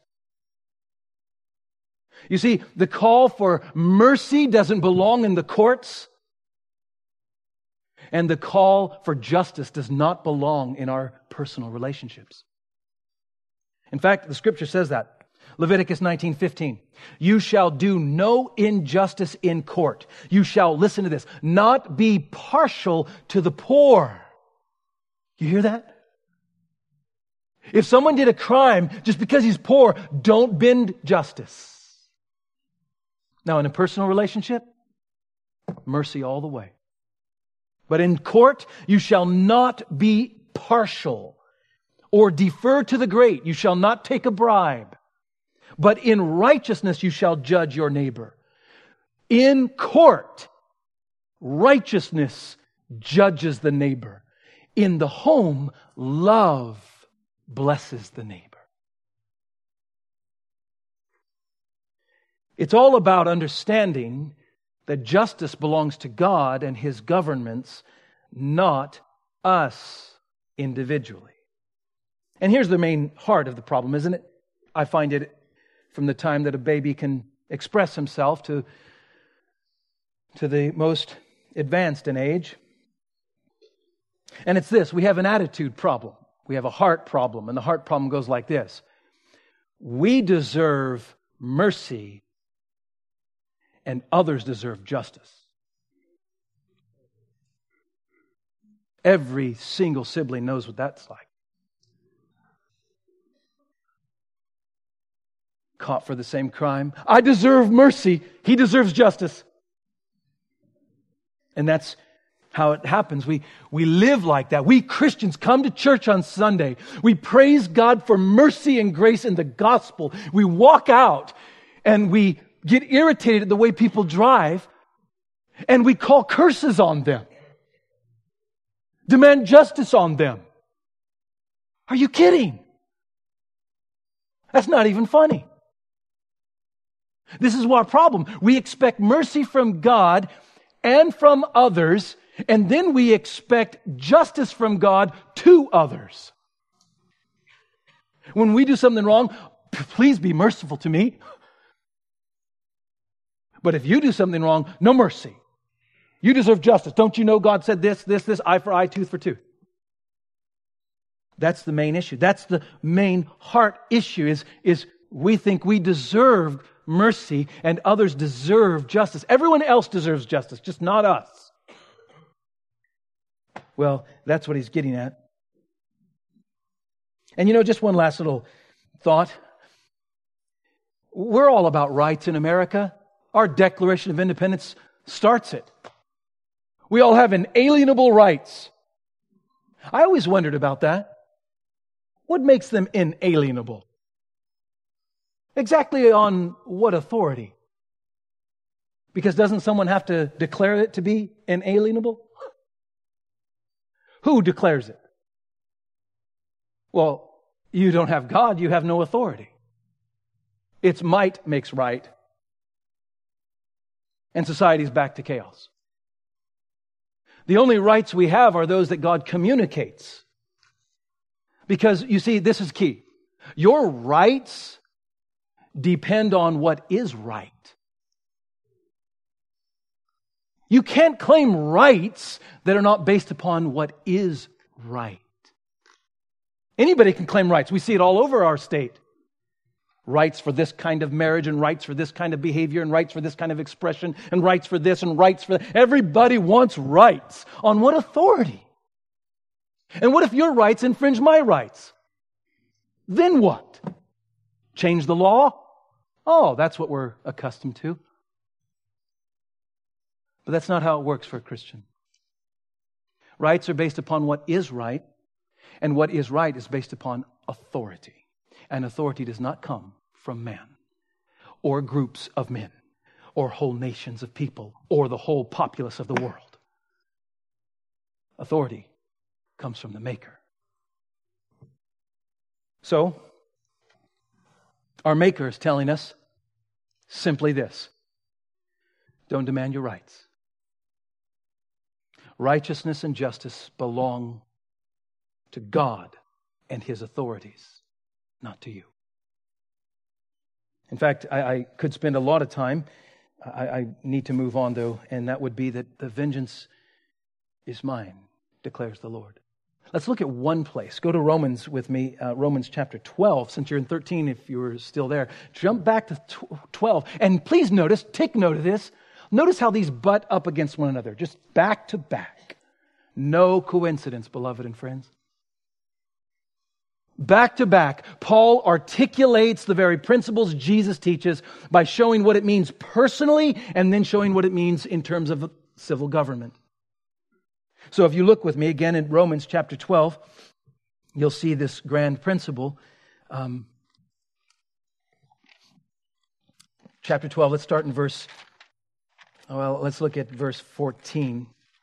You see, the call for mercy doesn't belong in the courts. And the call for justice does not belong in our personal relationships. In fact, the Scripture says that. Leviticus nineteen fifteen. You shall do no injustice in court. You shall, listen to this, not be partial to the poor. You hear that? If someone did a crime just because he's poor, don't bend justice. Now, in a personal relationship, mercy all the way. But in court, you shall not be partial or defer to the great. You shall not take a bribe. But in righteousness, you shall judge your neighbor. In court, righteousness judges the neighbor. In the home, love blesses the neighbor. It's all about understanding that justice belongs to God and His governments, not us individually. And here's the main heart of the problem, isn't it? I find it from the time that a baby can express himself to, to the most advanced in age. And it's this, we have an attitude problem. We have a heart problem, and the heart problem goes like this. We deserve mercy, and others deserve justice. Every single sibling knows what that's like. Caught for the same crime. I deserve mercy. He deserves justice. And that's how it happens. We, we live like that. We Christians come to church on Sunday. We praise God for mercy and grace in the gospel. We walk out and we get irritated at the way people drive and we call curses on them. Demand justice on them. Are you kidding? That's not even funny. This is our problem. We expect mercy from God and from others, and then we expect justice from God to others. When we do something wrong, please be merciful to me. But if you do something wrong, no mercy. You deserve justice. Don't you know God said this, this, this, eye for eye, tooth for tooth? That's the main issue. That's the main heart issue is, is we think we deserve mercy and others deserve justice. Everyone else deserves justice, just not us. Well, that's what he's getting at. And you know, just one last little thought. We're all about rights in America. Our Declaration of Independence starts it. We all have inalienable rights. I always wondered about that. What makes them inalienable? Exactly on what authority? Because doesn't someone have to declare it to be inalienable? Who declares it? Well, you don't have God, you have no authority. Its might makes right. And society's back to chaos. The only rights we have are those that God communicates. Because, you see, this is key. Your rights depend on what is right. You can't claim rights that are not based upon what is right. Anybody can claim rights. We see it all over our state. Rights for this kind of marriage, and rights for this kind of behavior, and rights for this kind of expression, and rights for this, and rights for that. Everybody wants rights. On what authority? And what if your rights infringe my rights? Then what? Change the law? Oh, that's what we're accustomed to. But that's not how it works for a Christian. Rights are based upon what is right, and what is right is based upon authority. And authority does not come from man, or groups of men, or whole nations of people, or the whole populace of the world. Authority comes from the Maker. So, our Maker is telling us simply this: don't demand your rights. Righteousness and justice belong to God and His authorities, not to you. In fact, I, I could spend a lot of time. I, I need to move on, though, and that would be that the vengeance is mine, declares the Lord. Let's look at one place. Go to Romans with me, uh, Romans chapter twelve. Since you're in thirteen, if you were still there, jump back to twelve. And please notice, take note of this. Notice how these butt up against one another, just back to back. No coincidence, beloved and friends. Back to back, Paul articulates the very principles Jesus teaches by showing what it means personally and then showing what it means in terms of civil government. So if you look with me again in Romans chapter twelve, you'll see this grand principle. Um, chapter twelve, let's start in verse, well, let's look at verse fourteen.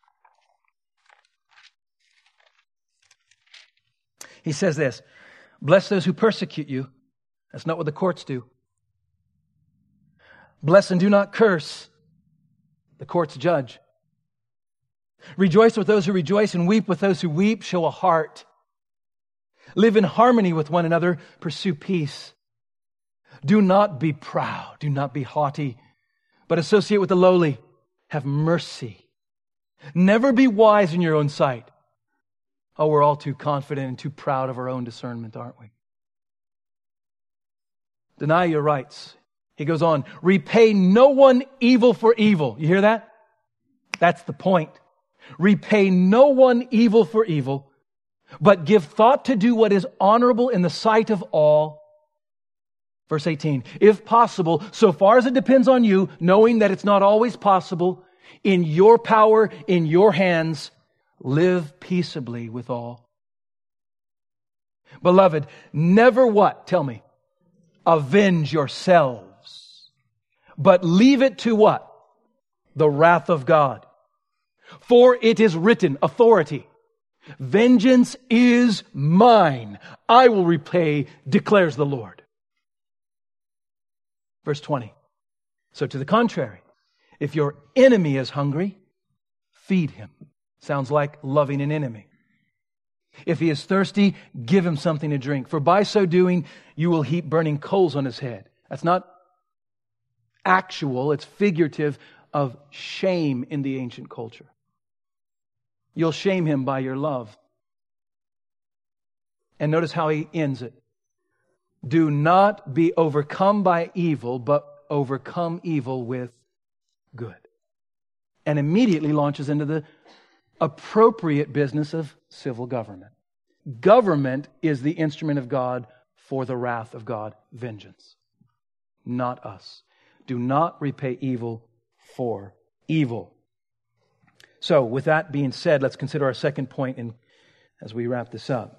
He says this: bless those who persecute you. That's not what the courts do. Bless and do not curse. The courts judge. Rejoice with those who rejoice and weep with those who weep. Show a heart. Live in harmony with one another. Pursue peace. Do not be proud. Do not be haughty, but associate with the lowly. Have mercy. Never be wise in your own sight. Oh, we're all too confident and too proud of our own discernment, aren't we? Deny your rights. He goes on, repay no one evil for evil. You hear that? That's the point. Repay no one evil for evil, but give thought to do what is honorable in the sight of all. Verse eighteen, if possible, so far as it depends on you, knowing that it's not always possible, In your power, in your hands, live peaceably with all. Beloved, never what? Tell me. Avenge yourselves. But leave it to what? The wrath of God. For it is written, authority. Vengeance is mine. I will repay, declares the Lord. Verse twenty. So to the contrary, if your enemy is hungry, feed him. Sounds like loving an enemy. If he is thirsty, give him something to drink. For by so doing, you will heap burning coals on his head. That's not actual, it's figurative of shame in the ancient culture. You'll shame him by your love. And notice how he ends it. Do not be overcome by evil, but overcome evil with good. And immediately launches into the appropriate business of civil government. Government is the instrument of God for the wrath of God, vengeance, not us. Do not repay evil for evil. So, with that being said, let's consider our second point in, as we wrap this up.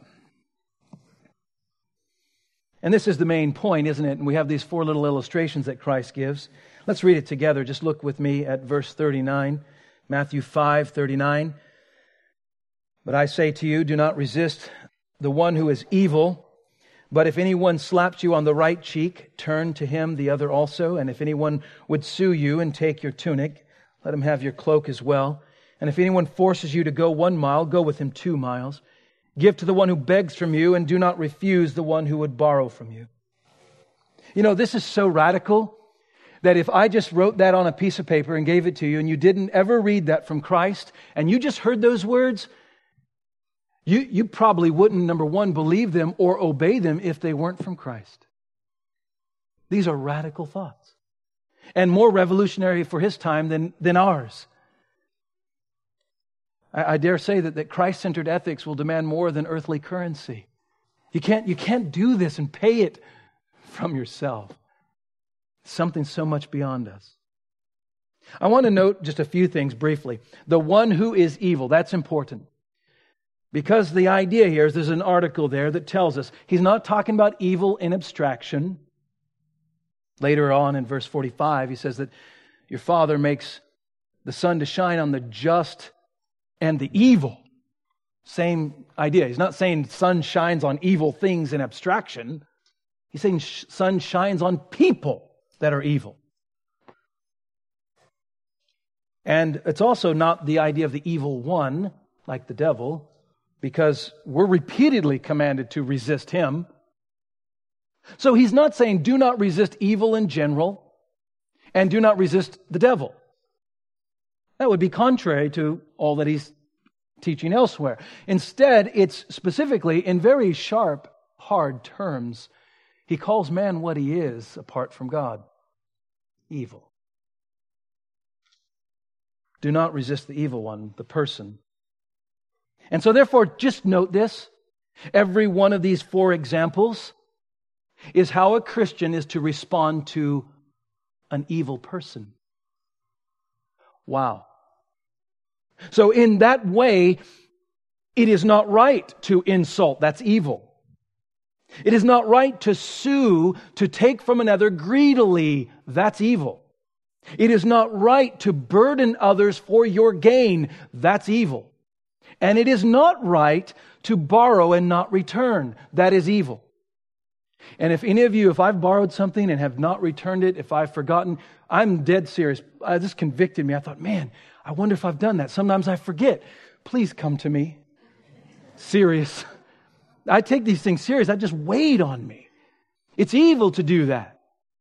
And this is the main point, isn't it? And we have these four little illustrations that Christ gives. Let's read it together. Just look with me at verse thirty-nine. Matthew five thirty-nine. But I say to you, do not resist the one who is evil. But if anyone slaps you on the right cheek, turn to him the other also. And if anyone would sue you and take your tunic, let him have your cloak as well. And if anyone forces you to go one mile, go with him two miles. Give to the one who begs from you, and do not refuse the one who would borrow from you. You know, this is so radical that if I just wrote that on a piece of paper and gave it to you, and you didn't ever read that from Christ, and you just heard those words, you, you probably wouldn't, number one, believe them or obey them if they weren't from Christ. These are radical thoughts, and more revolutionary for his time than, than ours. I dare say that, that Christ-centered ethics will demand more than earthly currency. You can't, you can't do this and pay it from yourself. Something so much beyond us. I want to note just a few things briefly. The one who is evil, that's important. Because the idea here is there's an article there that tells us he's not talking about evil in abstraction. Later on in verse forty-five, he says that your Father makes the sun to shine on the just and the evil. Same idea. He's not saying sun shines on evil things in abstraction. He's saying sun shines on people that are evil. And it's also not the idea of the evil one, like the devil, because we're repeatedly commanded to resist him. So he's not saying do not resist evil in general and do not resist the devil. That would be contrary to all that he's teaching elsewhere. Instead, it's specifically in very sharp, hard terms. He calls man what he is apart from God. Evil. Do not resist the evil one, the person. And so therefore, just note this. Every one of these four examples is how a Christian is to respond to an evil person. Wow. So in that way, it is not right to insult. That's evil. It is not right to sue, to take from another greedily. That's evil. It is not right to burden others for your gain. That's evil. And it is not right to borrow and not return. That is evil. And if any of you, if I've borrowed something and have not returned it, if I've forgotten, I'm dead serious. Uh, this convicted me. I thought, man, I wonder if I've done that. Sometimes I forget. Please come to me. Serious. I take these things serious. That just weighed on me. It's evil to do that.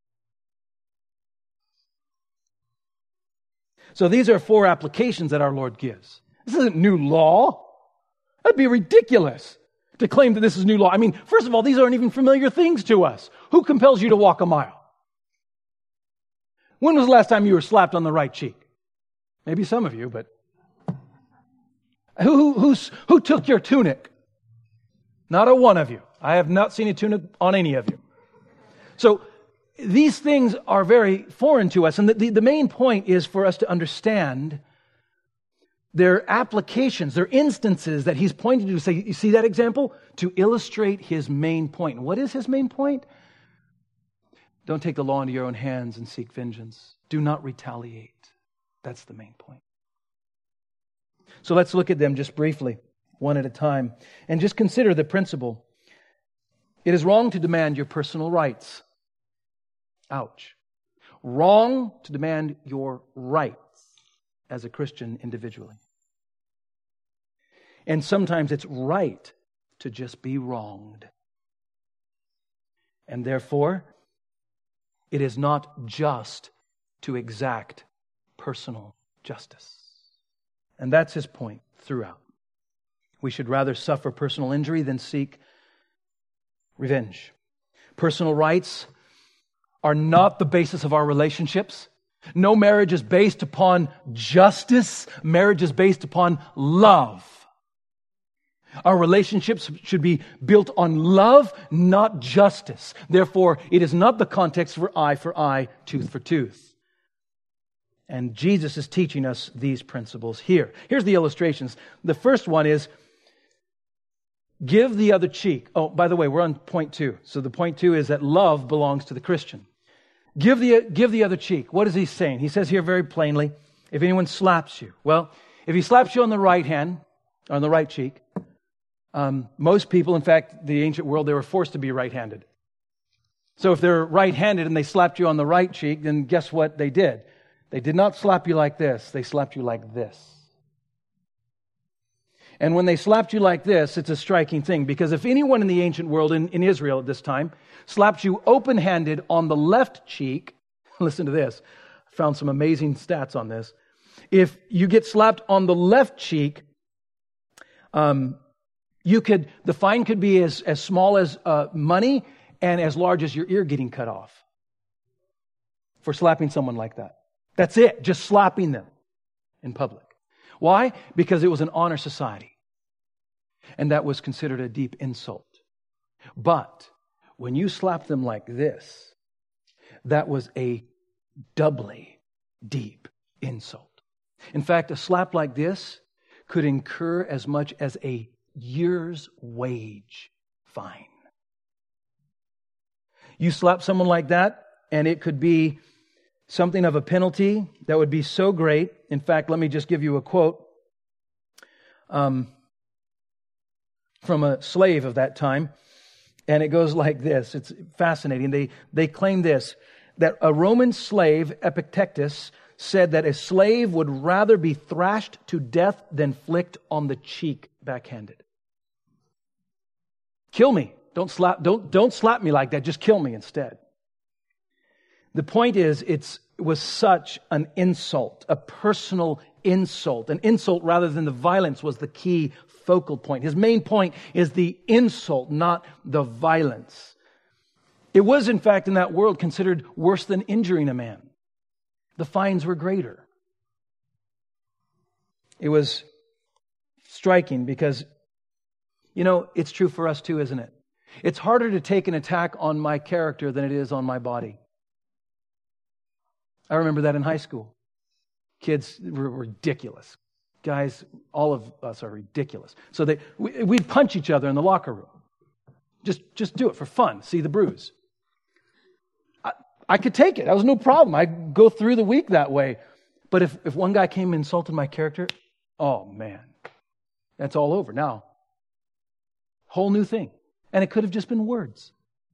So these are four applications that our Lord gives. This isn't new law. That'd be ridiculous to claim that this is new law. I mean, first of all, these aren't even familiar things to us. Who compels you to walk a mile? When was the last time you were slapped on the right cheek? Maybe some of you, but who, who, who's, who took your tunic? Not a one of you. I have not seen a tunic on any of you. So these things are very foreign to us. And the, the, the main point is for us to understand their applications, their instances that he's pointing to. Say, you see that example? To illustrate his main point. What is his main point? Don't take the law into your own hands and seek vengeance. Do not retaliate. That's the main point. So let's look at them just briefly, one at a time, and just consider the principle. It is wrong to demand your personal rights. Ouch. Wrong to demand your rights as a Christian individually. And sometimes it's right to just be wronged. And therefore, it is not just to exact personal justice. And that's his point throughout. We should rather suffer personal injury than seek revenge. Personal rights are not the basis of our relationships. No marriage is based upon justice. Marriage is based upon love. Our relationships should be built on love, not justice. Therefore, it is not the context for eye for eye, tooth for tooth. And Jesus is teaching us these principles here. Here's the illustrations. The first one is, give the other cheek. Oh, by the way, we're on point two. So the point two is that love belongs to the Christian. Give the, give the other cheek. What is he saying? He says here very plainly, if anyone slaps you. Well, if he slaps you on the right hand, on the right cheek, um, most people, in fact, the ancient world, they were forced to be right-handed. So if they're right-handed and they slapped you on the right cheek, then guess what they did? They did not slap you like this. They slapped you like this. And when they slapped you like this, it's a striking thing, because if anyone in the ancient world, in, in Israel at this time, slapped you open-handed on the left cheek, listen to this, I found some amazing stats on this. If you get slapped on the left cheek, um, you could, the fine could be as, as small as uh, money and as large as your ear getting cut off for slapping someone like that. That's it, just slapping them in public. Why? Because it was an honor society. And that was considered a deep insult. But when you slap them like this, that was a doubly deep insult. In fact, a slap like this could incur as much as a year's wage fine. You slap someone like that, and it could be something of a penalty that would be so great. In fact, let me just give you a quote um, from a slave of that time. And it goes like this. It's fascinating. They, they claim this, that a Roman slave, Epictetus, said that a slave would rather be thrashed to death than flicked on the cheek backhanded. Kill me. Don't slap, don't, don't slap me like that. Just kill me instead. The point is, it's, it was such an insult, a personal insult. An insult rather than the violence was the key focal point. His main point is the insult, not the violence. It was, in fact, in that world considered worse than injuring a man. The fines were greater. It was striking because, you know, it's true for us too, isn't it? It's harder to take an attack on my character than it is on my body. I remember that in high school. Kids were ridiculous. Guys, all of us are ridiculous. So they, we, we'd punch each other in the locker room. Just, just do it for fun. See the bruise. I, I could take it. That was no problem. I'd go through the week that way. But if, if one guy came and insulted my character, oh man, that's all over now. Whole new thing. And it could have just been words.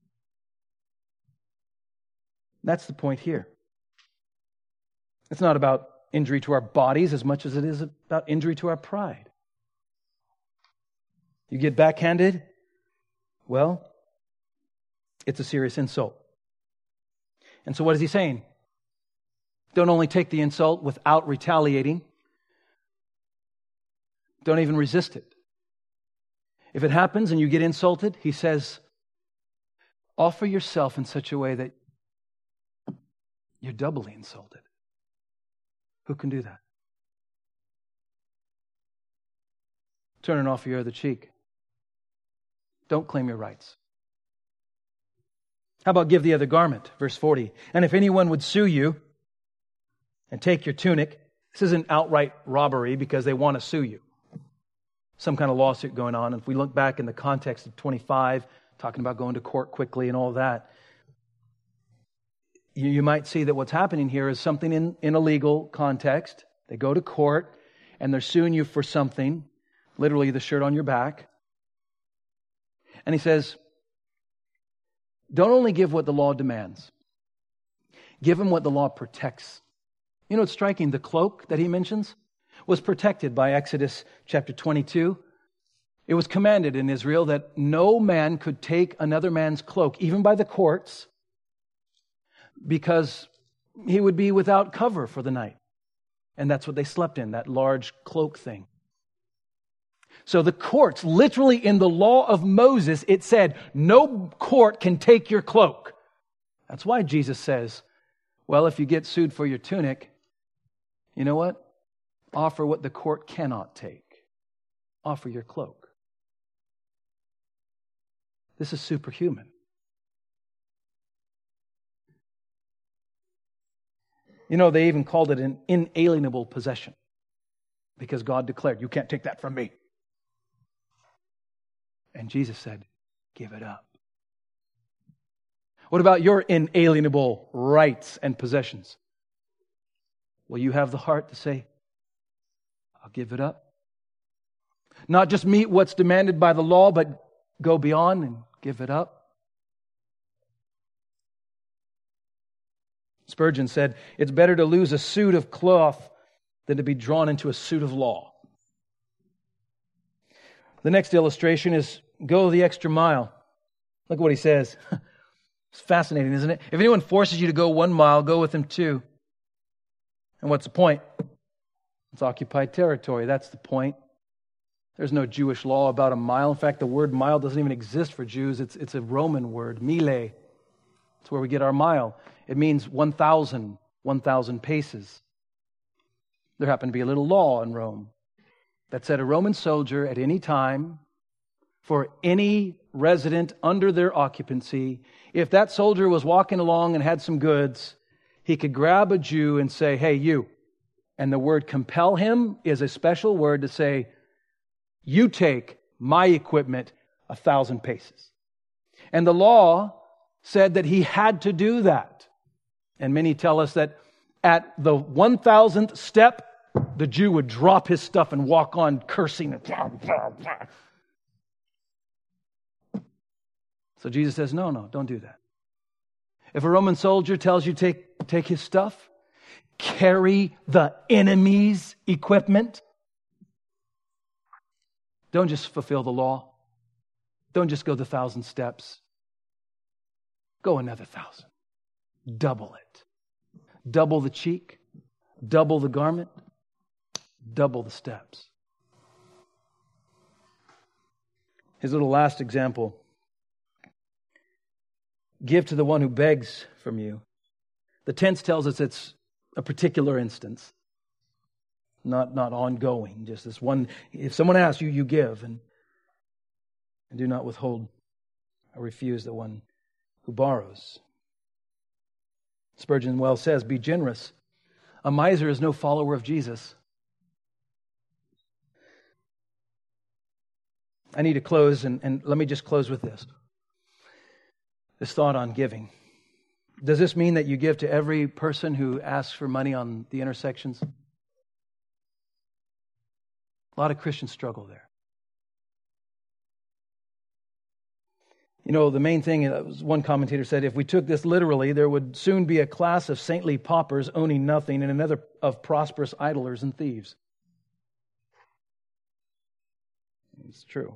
That's the point here. It's not about injury to our bodies as much as it is about injury to our pride. You get backhanded, well, it's a serious insult. And so what is he saying? Don't only take the insult without retaliating. Don't even resist it. If it happens and you get insulted, he says, offer yourself in such a way that you're doubly insulted. Who can do that? Turn an offer your other cheek. Don't claim your rights. How about give the other garment? Verse forty. And if anyone would sue you and take your tunic, this isn't outright robbery because they want to sue you. Some kind of lawsuit going on. If we look back in the context of twenty-five, talking about going to court quickly and all that, you, you might see that what's happening here is something in, in a legal context. They go to court and they're suing you for something, literally the shirt on your back. And he says, don't only give what the law demands. Give them what the law protects. You know, it's striking. The cloak that he mentions was protected by Exodus chapter twenty-two. It was commanded in Israel that no man could take another man's cloak, even by the courts, because he would be without cover for the night. And that's what they slept in, that large cloak thing. So the courts, literally in the law of Moses, it said, no court can take your cloak. That's why Jesus says, well, if you get sued for your tunic, you know what? Offer what the court cannot take. Offer your cloak. This is superhuman. You know, they even called it an inalienable possession because God declared, you can't take that from me. And Jesus said, give it up. What about your inalienable rights and possessions? Will you have the heart to say, I'll give it up? Not just meet what's demanded by the law, but go beyond and give it up? Spurgeon said, it's better to lose a suit of cloth than to be drawn into a suit of law. The next illustration is go the extra mile. Look what he says. It's fascinating, isn't it? If anyone forces you to go one mile, go with him two. And what's the point? It's occupied territory. That's the point. There's no Jewish law about a mile. In fact, the word mile doesn't even exist for Jews. It's, it's a Roman word, mile. It's where we get our mile. It means one thousand, one thousand paces. There happened to be a little law in Rome that said a Roman soldier at any time, for any resident under their occupancy, if that soldier was walking along and had some goods, he could grab a Jew and say, hey, you. And the word compel him is a special word to say, you take my equipment a thousand paces. And the law said that he had to do that. And many tell us that at the one thousandth step, the Jew would drop his stuff and walk on cursing. So Jesus says, no, no, don't do that. If a Roman soldier tells you take take his stuff, carry the enemy's equipment. Don't just fulfill the law. Don't just go the thousand steps. Go another thousand. Double it. Double the cheek. Double the garment. Double the steps. His little last example. Give to the one who begs from you. The tense tells us it's a particular instance. Not, not ongoing. Just this one. If someone asks you, you give. And, and do not withhold or refuse the one who borrows. Spurgeon well says, be generous. A miser is no follower of Jesus. I need to close, and, and let me just close with this. This thought on giving. Does this mean that you give to every person who asks for money on the intersections? A lot of Christians struggle there. You know, the main thing, one commentator said, if we took this literally, there would soon be a class of saintly paupers owning nothing and another of prosperous idlers and thieves. It's true.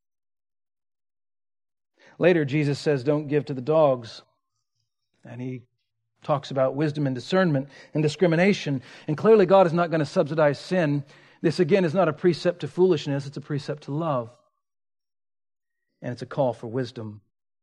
Later, Jesus says, don't give to the dogs. And he talks about wisdom and discernment and discrimination. And clearly, God is not going to subsidize sin. This, again, is not a precept to foolishness. It's a precept to love. And it's a call for wisdom.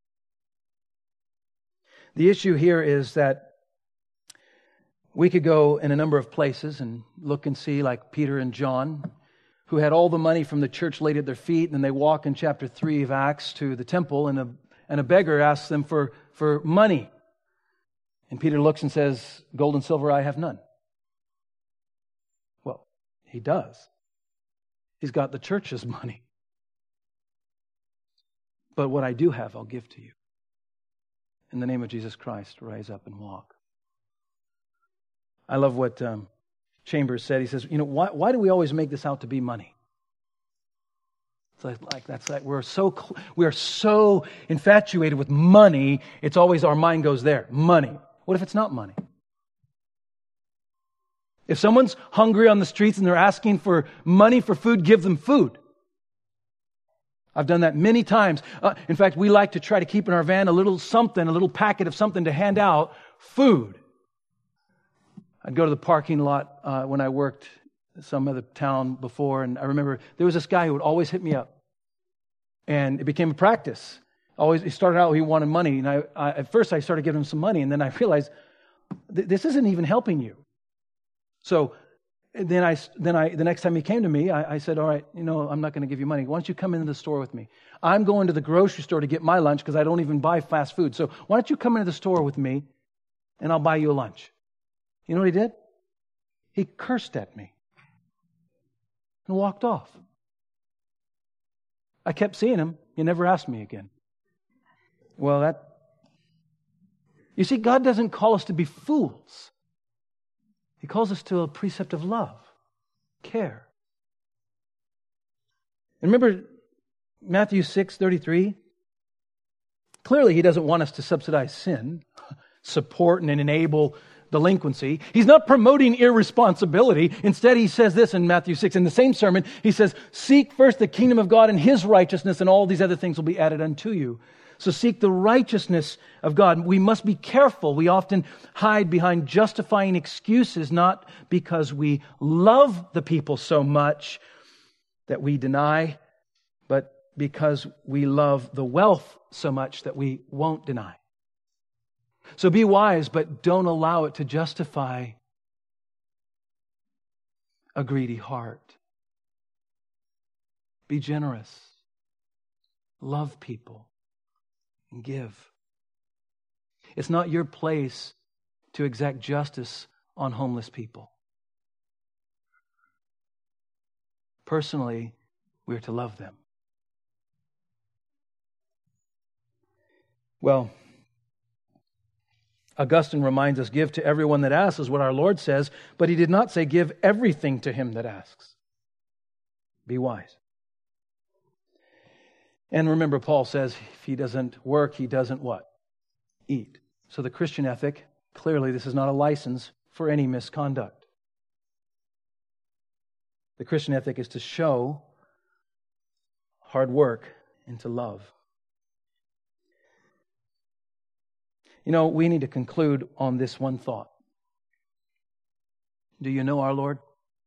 The issue here is that we could go in a number of places and look and see, like Peter and John, who had all the money from the church laid at their feet, and then they walk in chapter three of Acts to the temple, and a, and a beggar asks them for, for money. And Peter looks and says, gold and silver I have none. Well, he does. He's got the church's money. But what I do have, I'll give to you. In the name of Jesus Christ, rise up and walk. I love what um, Chambers said. He says, you know, why, why do we always make this out to be money? It's like, like that's like we're so we are so infatuated with money. It's always our mind goes there. Money. What if it's not money? If someone's hungry on the streets and they're asking for money for food, give them food. I've done that many times. Uh, in fact, we like to try to keep in our van a little something, a little packet of something to hand out, food. I'd go to the parking lot uh, when I worked in some other town before, and I remember there was this guy who would always hit me up. And it became a practice. Always, he started out, he wanted money. And I, I, at first I started giving him some money, and then I realized, th- this isn't even helping you. So then I, then I, the next time he came to me, I, I said, all right, you know, I'm not going to give you money. Why don't you come into the store with me? I'm going to the grocery store to get my lunch because I don't even buy fast food. So why don't you come into the store with me and I'll buy you a lunch? You know what he did? He cursed at me and walked off. I kept seeing him. He never asked me again. Well, that... You see, God doesn't call us to be fools. He calls us to a precept of love, care. And remember Matthew six thirty-three? Clearly, He doesn't want us to subsidize sin, support and enable delinquency. He's not promoting irresponsibility. Instead, He says this in Matthew six. In the same sermon, He says, seek first the kingdom of God and His righteousness, and all these other things will be added unto you. So seek the righteousness of God. We must be careful. We often hide behind justifying excuses, not because we love the people so much that we deny, but because we love the wealth so much that we won't deny. So be wise, but don't allow it to justify a greedy heart. Be generous. Love people. And give. It's not your place to exact justice on homeless people. Personally, we are to love them. Well, Augustine reminds us, give to everyone that asks is what our Lord says, but He did not say give everything to him that asks. Be wise. And remember, Paul says, if he doesn't work, he doesn't what? Eat. So the Christian ethic, clearly this is not a license for any misconduct. The Christian ethic is to show hard work and to love. You know, we need to conclude on this one thought. Do you know our Lord?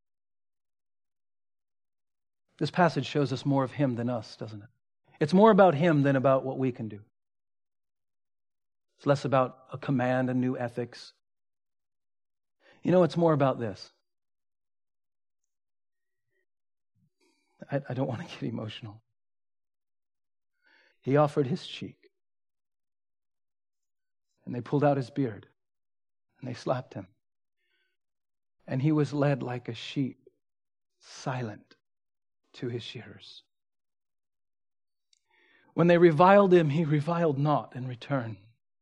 This passage shows us more of Him than us, doesn't it? It's more about Him than about what we can do. It's less about a command and new ethics. You know, it's more about this. I, I don't want to get emotional. He offered His cheek. And they pulled out His beard. And they slapped Him. And He was led like a sheep, silent to His shearers. When they reviled Him, He reviled not in return.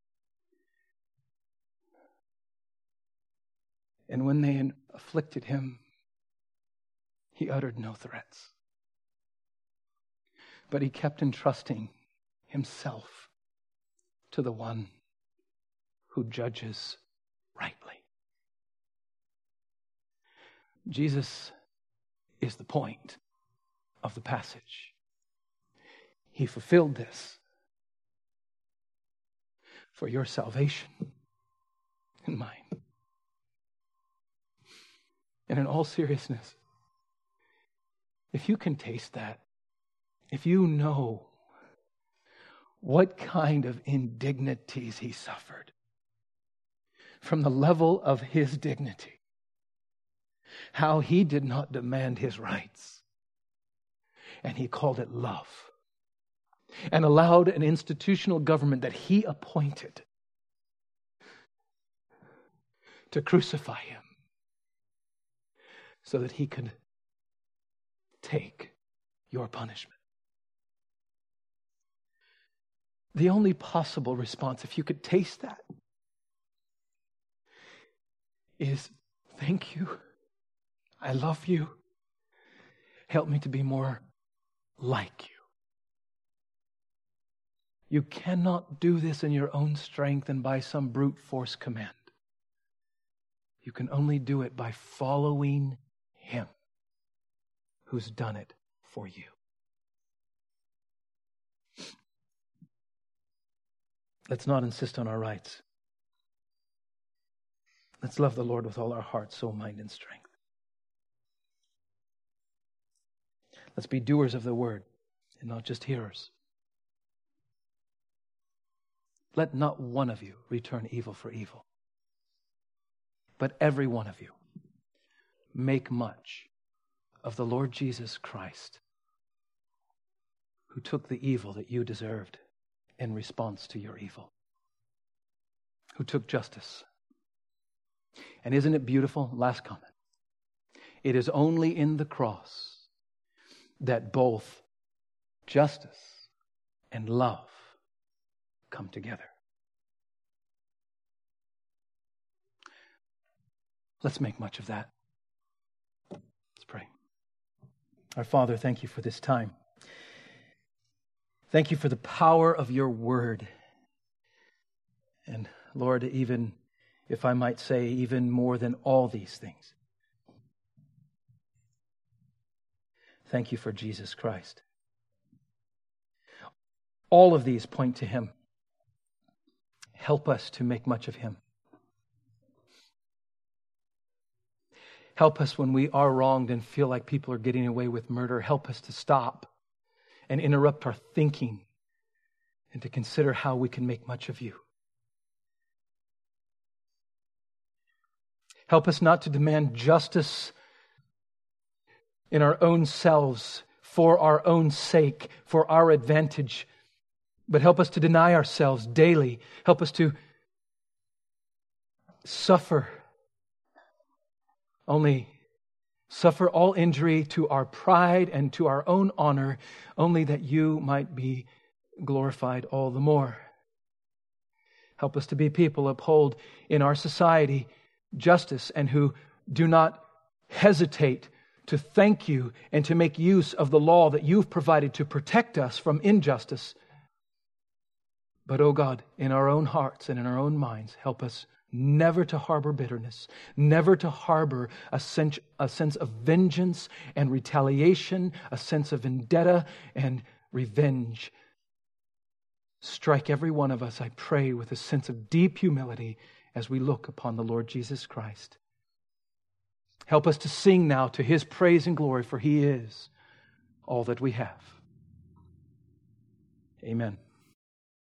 And when they afflicted Him, He uttered no threats. But He kept entrusting Himself to the one who judges rightly. Jesus is the point of the passage. He fulfilled this for your salvation and mine. And in all seriousness, if you can taste that, if you know what kind of indignities He suffered from the level of His dignity, how He did not demand His rights, and He called it love. and allowed an institutional government that He appointed to crucify Him so that He could take your punishment. The only possible response, if you could taste that, is thank you. I love you. Help me to be more like you. You cannot do this in your own strength and by some brute force command. You can only do it by following Him who's done it for you. Let's not insist on our rights. Let's love the Lord with all our heart, soul, mind, and strength. Let's be doers of the word and not just hearers. Let not one of you return evil for evil, but every one of you make much of the Lord Jesus Christ, who took the evil that you deserved in response to your evil, who took justice. And isn't it beautiful? Last comment. It is only in the cross that both justice and love come together. Let's make much of that. Let's pray. Our Father, thank you for this time. Thank you for the power of your word. And Lord, even, if I might say, even more than all these things, thank you for Jesus Christ. All of these point to Him. Help us to make much of Him. Help us when we are wronged and feel like people are getting away with murder. Help us to stop and interrupt our thinking and to consider how we can make much of you. Help us not to demand justice in our own selves, for our own sake, for our advantage, but help us to deny ourselves daily. Help us to suffer, only suffer all injury to our pride and to our own honor, only that you might be glorified all the more. Help us to be people who uphold in our society justice and who do not hesitate to thank you and to make use of the law that you've provided to protect us from injustice. But, oh God, in our own hearts and in our own minds, help us never to harbor bitterness, never to harbor a sense, a sense of vengeance and retaliation, a sense of vendetta and revenge. Strike every one of us, I pray, with a sense of deep humility as we look upon the Lord Jesus Christ. Help us to sing now to His praise and glory, for He is all that we have. Amen.